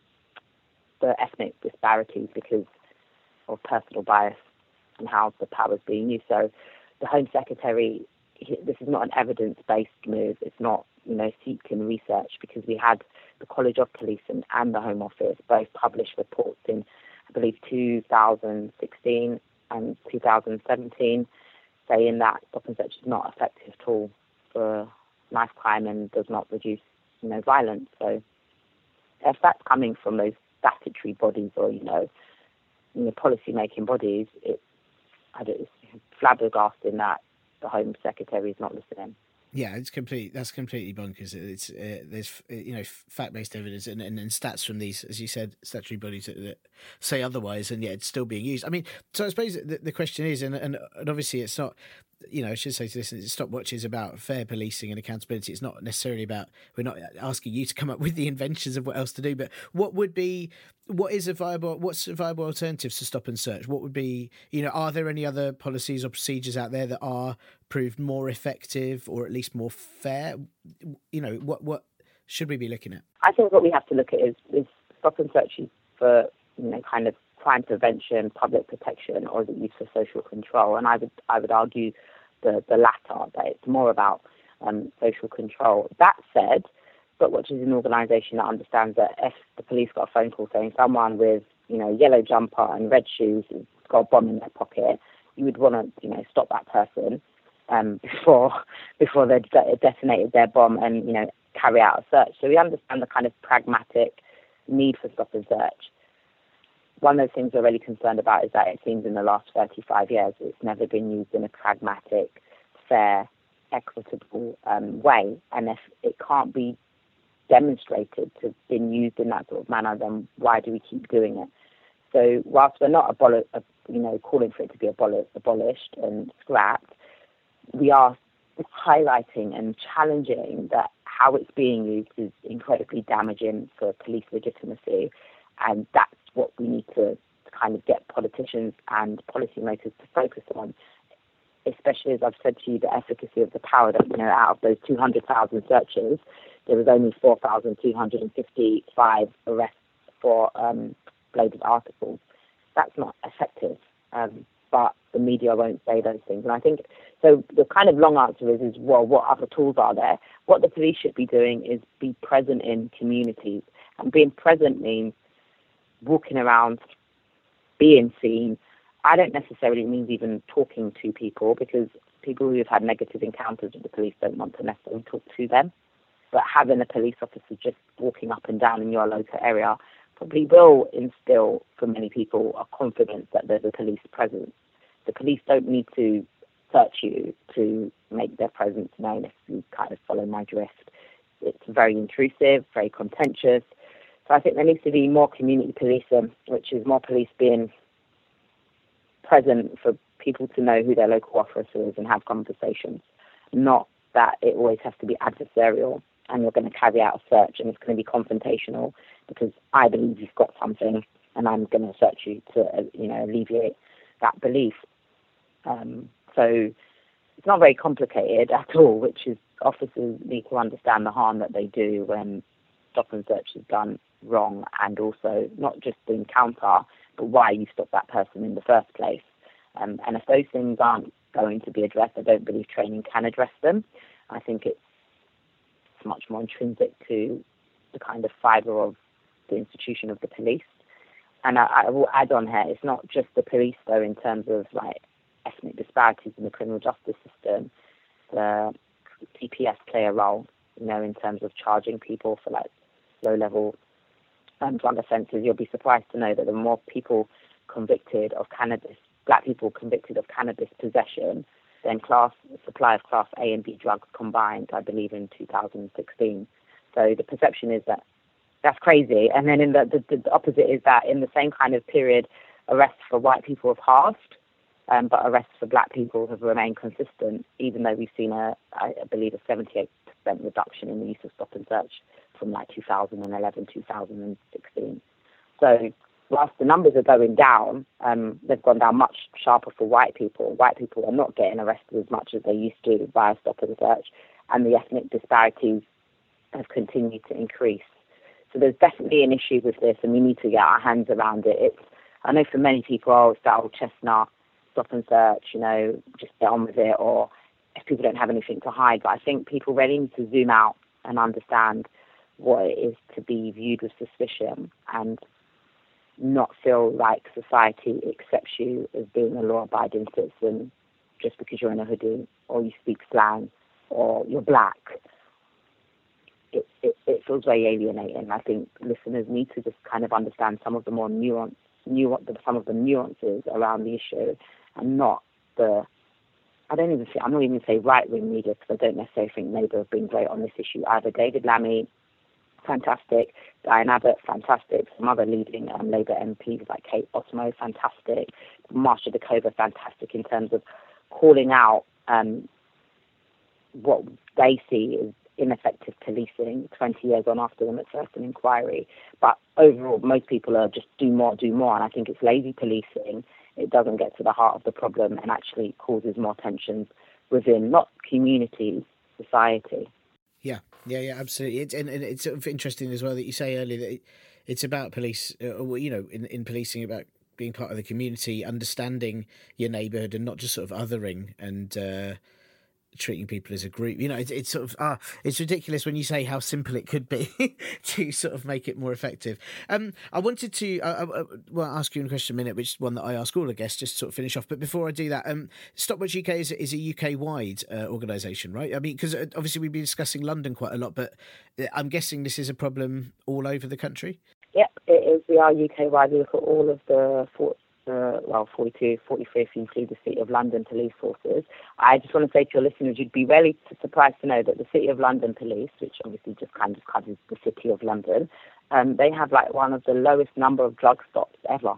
the ethnic disparities because of personal bias and how the power is being used. So the Home Secretary, this is not an evidence-based move. It's not, you know, seeped in research, because we had the College of Police and, and the Home Office both publish reports in, I believe, two thousand sixteen and two thousand seventeen, saying that stop and search is not an effective tool for knife crime and does not reduce, you know, violence. So if that's coming from those statutory bodies or, you know, you know policy-making bodies, it, I don't, it's flabbergasting that the Home Secretary is not listening.
Yeah, it's complete. That's completely bonkers. It's uh, there's you know fact-based evidence and, and, and stats from these, as you said, statutory bodies that, that say otherwise, and yet it's still being used. I mean, so I suppose the, the question is, and, and and obviously it's not. You know, I should say to listeners, Stopwatch is about fair policing and accountability. It's not necessarily about, we're not asking you to come up with the inventions of what else to do, but what would be, what is a viable, what's a viable alternatives to stop and search? What would be, you know, are there any other policies or procedures out there that are proved more effective or at least more fair? You know, what what should we be looking at?
I think what we have to look at is, is stop and searches for, you know, kind of crime prevention, public protection, or the use for social control. And I would I would argue the, the latter, that it's more about um, social control. That said, Stopwatch is an organisation that understands that if the police got a phone call saying someone with, you know, yellow jumper and red shoes has got a bomb in their pocket, you would want to, you know, stop that person um, before before they de- detonated their bomb and, you know, carry out a search. So we understand the kind of pragmatic need for stop and search. One of the things we're really concerned about is that it seems in the last thirty-five years it's never been used in a pragmatic, fair, equitable um, way. And if it can't be demonstrated to have been used in that sort of manner, then why do we keep doing it? So whilst we're not aboli- uh, you know, calling for it to be aboli- abolished and scrapped, we are highlighting and challenging that how it's being used is incredibly damaging for police legitimacy, and that's what we need to kind of get politicians and policymakers to focus on, especially as I've said to you, the efficacy of the power that, you know, out of those two hundred thousand searches, there was only four thousand two hundred fifty-five arrests for um, bladed articles. That's not effective, um, but the media won't say those things. And I think, so the kind of long answer is, is, well, what other tools are there? What the police should be doing is be present in communities. And being present means walking around, being seen. I don't necessarily mean even talking to people, because people who have had negative encounters with the police don't want to necessarily talk to them. But having a police officer just walking up and down in your local area probably will instill for many people a confidence that there's a police presence. The police don't need to search you to make their presence known, if you kind of follow my drift. It's very intrusive, very contentious. So I think there needs to be more community policing, which is more police being present for people to know who their local officer is and have conversations. Not that it always has to be adversarial and you're going to carry out a search and it's going to be confrontational because I believe you've got something and I'm going to search you to, uh, you know, alleviate that belief. Um, so it's not very complicated at all, which is officers need to understand the harm that they do when stop and search is done wrong, and also not just the encounter, but why you stop that person in the first place. Um, and if those things aren't going to be addressed, I don't believe training can address them. I think it's, it's much more intrinsic to the kind of fibre of the institution of the police. And I, I will add on here, it's not just the police, though, in terms of like ethnic disparities in the criminal justice system. The C P S play a role, you know, in terms of charging people for like low-level um, drug offences. You'll be surprised to know that the more people convicted of cannabis, black people convicted of cannabis possession, than class supply of class A and B drugs combined, I believe, in two thousand sixteen. So the perception is that that's crazy. And then in the, the, the opposite is that in the same kind of period, arrests for white people have halved, um, but arrests for black people have remained consistent, even though we've seen, a, I believe, a seventy-eight percent reduction in the use of stop and search from like two thousand eleven, two thousand sixteen. So whilst the numbers are going down, um, they've gone down much sharper for white people. White people are not getting arrested as much as they used to via stop and search, and the ethnic disparities have continued to increase. So there's definitely an issue with this, and we need to get our hands around it. It's, I know for many people, oh, it's that old chestnut, stop and search, you know, just get on with it, or if people don't have anything to hide. But I think people really need to zoom out and understand what it is to be viewed with suspicion and not feel like society accepts you as being a law-abiding citizen just because you're in a hoodie or you speak slang or you're black. it, it, it feels very alienating. I think listeners need to just kind of understand some of the more nuance, nuance some of the nuances around the issue, and not the, I don't even say, I'm not even going to say right-wing media, because I don't necessarily think Labour have been great on this issue either. David Lammy, fantastic. Diane Abbott, fantastic. Some other leading um, Labour M Ps like Kate Osmo, fantastic. Marsha Dakova, fantastic in terms of calling out um, what they see as ineffective policing twenty years on after the Macpherson inquiry. But overall, most people are just do more, do more. And I think it's lazy policing. It doesn't get to the heart of the problem and actually causes more tensions within, not communities, society.
Yeah, yeah, yeah, absolutely. It's, and, and it's sort of interesting as well that you say earlier that it, it's about police, uh, you know, in, in policing, about being part of the community, understanding your neighbourhood and not just sort of othering and uh, treating people as a group. You know, it's, it's sort of, ah, it's ridiculous when you say how simple it could be to sort of make it more effective. Um, I wanted to, uh, uh, well, ask you in a question in a minute, which is one that I ask all the guests, just to sort of finish off. But before I do that, um, Stopwatch U K is, is a U K-wide uh, organisation, right? I mean, because obviously we've been discussing London quite a lot, but I'm guessing this is a problem all over the country?
Yep, it is. We are U K-wide. We look at all of the four, uh, well, forty-two, forty-three, if you include the City of London police forces. I just want to say to your listeners, you'd be really surprised to know that the City of London police, which obviously just kind of covers the City of London, um, they have like one of the lowest number of drug stops ever.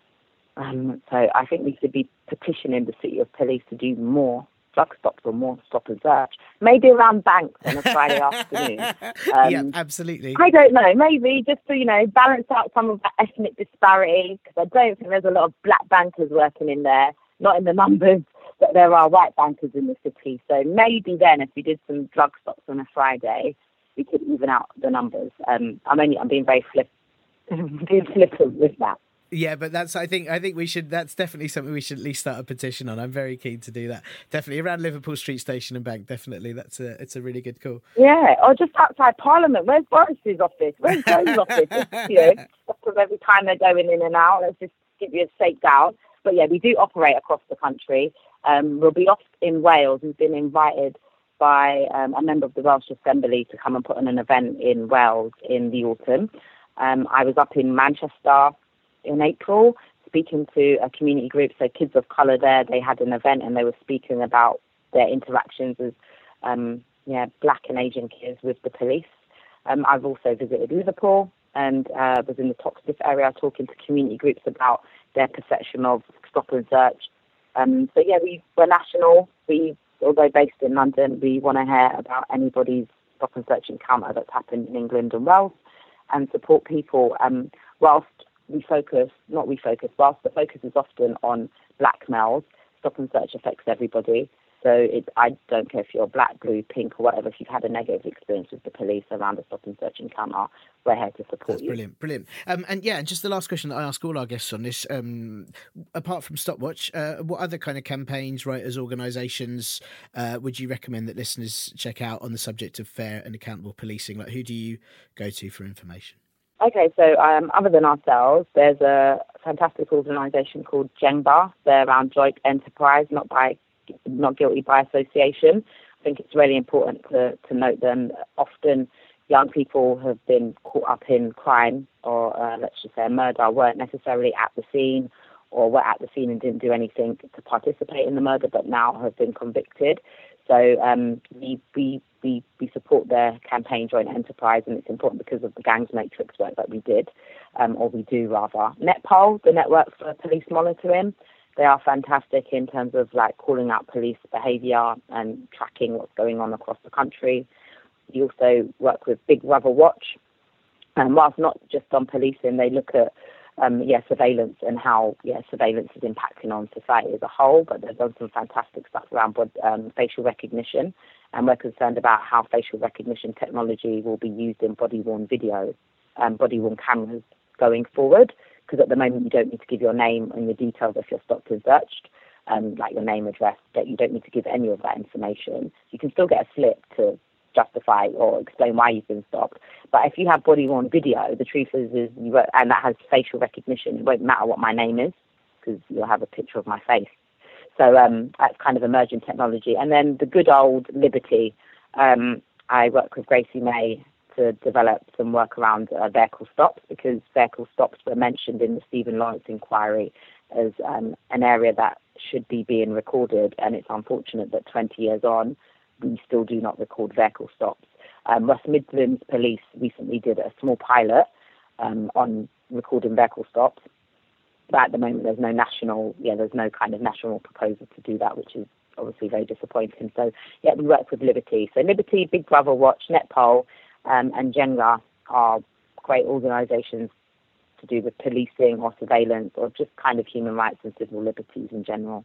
Um, so I think we should be petitioning the City of Police to do more drug stops or more stop and search. Maybe around banks on a Friday afternoon. Um,
yeah, absolutely.
I don't know. Maybe just to, you know, balance out some of that ethnic disparity, because I don't think there's a lot of black bankers working in there, not in the numbers that there are white bankers in the city. So maybe then if we did some drug stops on a Friday, we could even out the numbers. Um, I'm only, I'm being very flip, being flippant with that.
Yeah, but that's, I think, I think we should, that's definitely something we should at least start a petition on. I'm very keen to do that. Definitely around Liverpool Street Station and Bank. Definitely. That's a, it's a really good call.
Yeah. Or just outside Parliament. Where's Boris's office? Where's Joe's office? Just, you know, because every time they're going in and out, let's just give you a shakedown. But yeah, we do operate across the country. Um, we'll be off in Wales. We've been invited by um, a member of the Welsh Assembly to come and put on an event in Wales in the autumn. Um, I was up in Manchester in April, speaking to a community group, so kids of colour there. They had an event and they were speaking about their interactions with um, yeah, black and Asian kids with the police. Um, I've also visited Liverpool and uh, was in the Toxteth area talking to community groups about their perception of stop and search. Um, so yeah, we, we're national. We, although based in London, we want to hear about anybody's stop and search encounter that's happened in England and Wales and support people um, whilst we focus, not we focus, whilst the focus is often on black males, stop and search affects everybody. So it, I don't care if you're black, blue, pink or whatever, if you've had a negative experience with the police around a stop and search encounter, we're here to support
That's
you.
Brilliant, brilliant. Um, and yeah, and just the last question that I ask all our guests on this, um, apart from Stopwatch, uh, what other kind of campaigns, writers, organisations uh, would you recommend that listeners check out on the subject of fair and accountable policing? Like, who do you go to for information?
Okay, so um, other than ourselves, there's a fantastic organisation called Jengbar. They're around joint enterprise, not by, not guilty by association. I think it's really important to, to note them. Often young people have been caught up in crime or uh, let's just say a murder, weren't necessarily at the scene or were at the scene and didn't do anything to participate in the murder, but now have been convicted. So um, we, we we we support their campaign Joint Enterprise, and it's important because of the gangs matrix work that we did, um, or we do rather. NetPol, the Network for Police Monitoring, they are fantastic in terms of like calling out police behaviour and tracking what's going on across the country. We also work with Big Brother Watch, and whilst not just on policing, they look at Um, yeah, surveillance and how yeah surveillance is impacting on society as a whole. But they've done some fantastic stuff around um, facial recognition, and we're concerned about how facial recognition technology will be used in body-worn video, um, body-worn cameras going forward. Because at the moment you don't need to give your name and your details if you're stopped and searched, um, like your name, address. That you don't need to give any of that information. You can still get a slip to justify or explain why you've been stopped. But if you have body-worn video, the truth is, is you won't, and that has facial recognition, it won't matter what my name is because you'll have a picture of my face. So um, that's kind of emerging technology. And then the good old Liberty. Um, I work with Gracie May to develop some work around uh, vehicle stops, because vehicle stops were mentioned in the Stephen Lawrence inquiry as um, an area that should be being recorded, and it's unfortunate that twenty years on, we still do not record vehicle stops. Um, West Midlands Police recently did a small pilot um, on recording vehicle stops, but at the moment there's no national, yeah, there's no kind of national proposal to do that, which is obviously very disappointing. So, yeah, we work with Liberty. So Liberty, Big Brother Watch, Netpol, um, and Jenga are great organisations to do with policing or surveillance or just kind of human rights and civil liberties in general.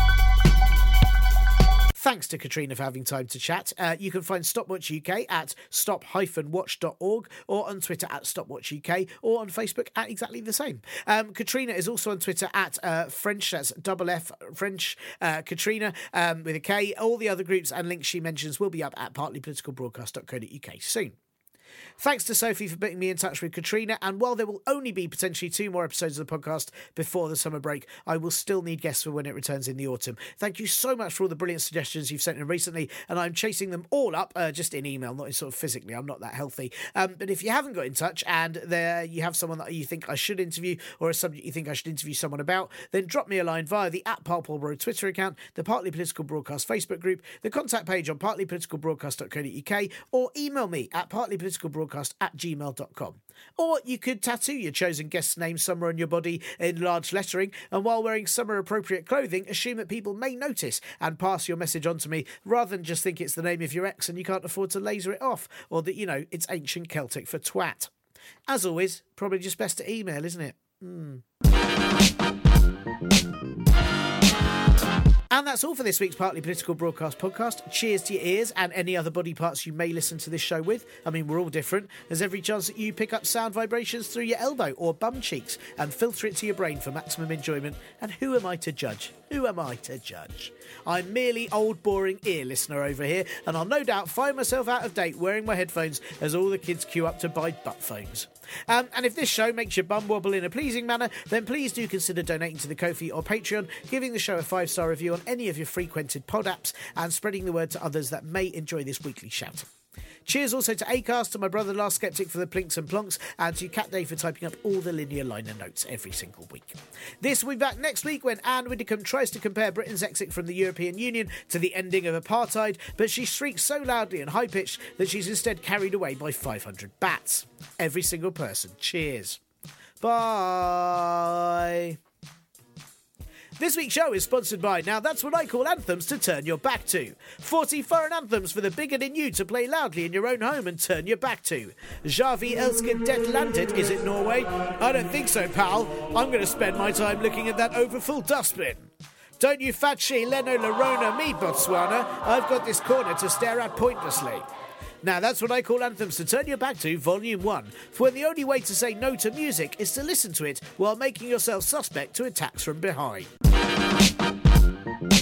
Thanks to Katrina for having time to chat. Uh, you can find Stopwatch U K at stop dash watch dot org or on Twitter at Stopwatch U K or on Facebook at exactly the same. Um, Katrina is also on Twitter at uh, French, that's double F, French uh, Katrina um, with a K. All the other groups and links she mentions will be up at partly political broadcast dot co dot uk soon. Thanks to Sophie for putting me in touch with Katrina, and while there will only be potentially two more episodes of the podcast before the summer break, I will still need guests for when it returns in the autumn. Thank you so much for all the brilliant suggestions you've sent in recently, and I'm chasing them all up, uh, just in email, not in sort of physically. I'm not that healthy. Um, but if you haven't got in touch and there you have someone that you think I should interview or a subject you think I should interview someone about, then drop me a line via the at Parpolborough Twitter account, the Partly Political Broadcast Facebook group, the contact page on partly political broadcast dot co dot uk, or email me at partlypoliticalbroadcast at gmail dot com. Or you could tattoo your chosen guest's name somewhere on your body in large lettering, and while wearing summer appropriate clothing, assume that people may notice and pass your message on to me, rather than just think it's the name of your ex and you can't afford to laser it off, or that, you know, it's ancient Celtic for twat. As always, probably just best to email, isn't it? Hmm. And that's all for this week's Partly Political Broadcast podcast. Cheers to your ears and any other body parts you may listen to this show with. I mean, we're all different. There's every chance that you pick up sound vibrations through your elbow or bum cheeks and filter it to your brain for maximum enjoyment. And who am I to judge? Who am I to judge? I'm merely old, boring ear listener over here, and I'll no doubt find myself out of date wearing my headphones as all the kids queue up to buy butt phones. Um, and if this show makes your bum wobble in a pleasing manner, then please do consider donating to the Ko-fi or Patreon, giving the show a five-star review on any of your frequented pod apps, and spreading the word to others that may enjoy this weekly shout. Cheers also to Acast, to my brother Last Skeptic for the plinks and plonks, and to Cat Day for typing up all the linear liner notes every single week. This will be back next week when Anne Widdecombe tries to compare Britain's exit from the European Union to the ending of apartheid, but she shrieks so loudly and high-pitched that she's instead carried away by five hundred bats. Every single person. Cheers. Bye. This week's show is sponsored by Now That's What I Call Anthems to Turn Your Back To. forty foreign anthems for the bigot in you to play loudly in your own home and turn your back to. Javi Elsker Det Landet, is it Norway? I don't think so, pal. I'm going to spend my time looking at that overfull dustbin. Don't you fat she Leno Lorona me, Botswana. I've got this corner to stare at pointlessly. Now That's What I Call Anthems to Turn Your Back To, Volume one, for when the only way to say no to music is to listen to it while making yourself suspect to attacks from behind.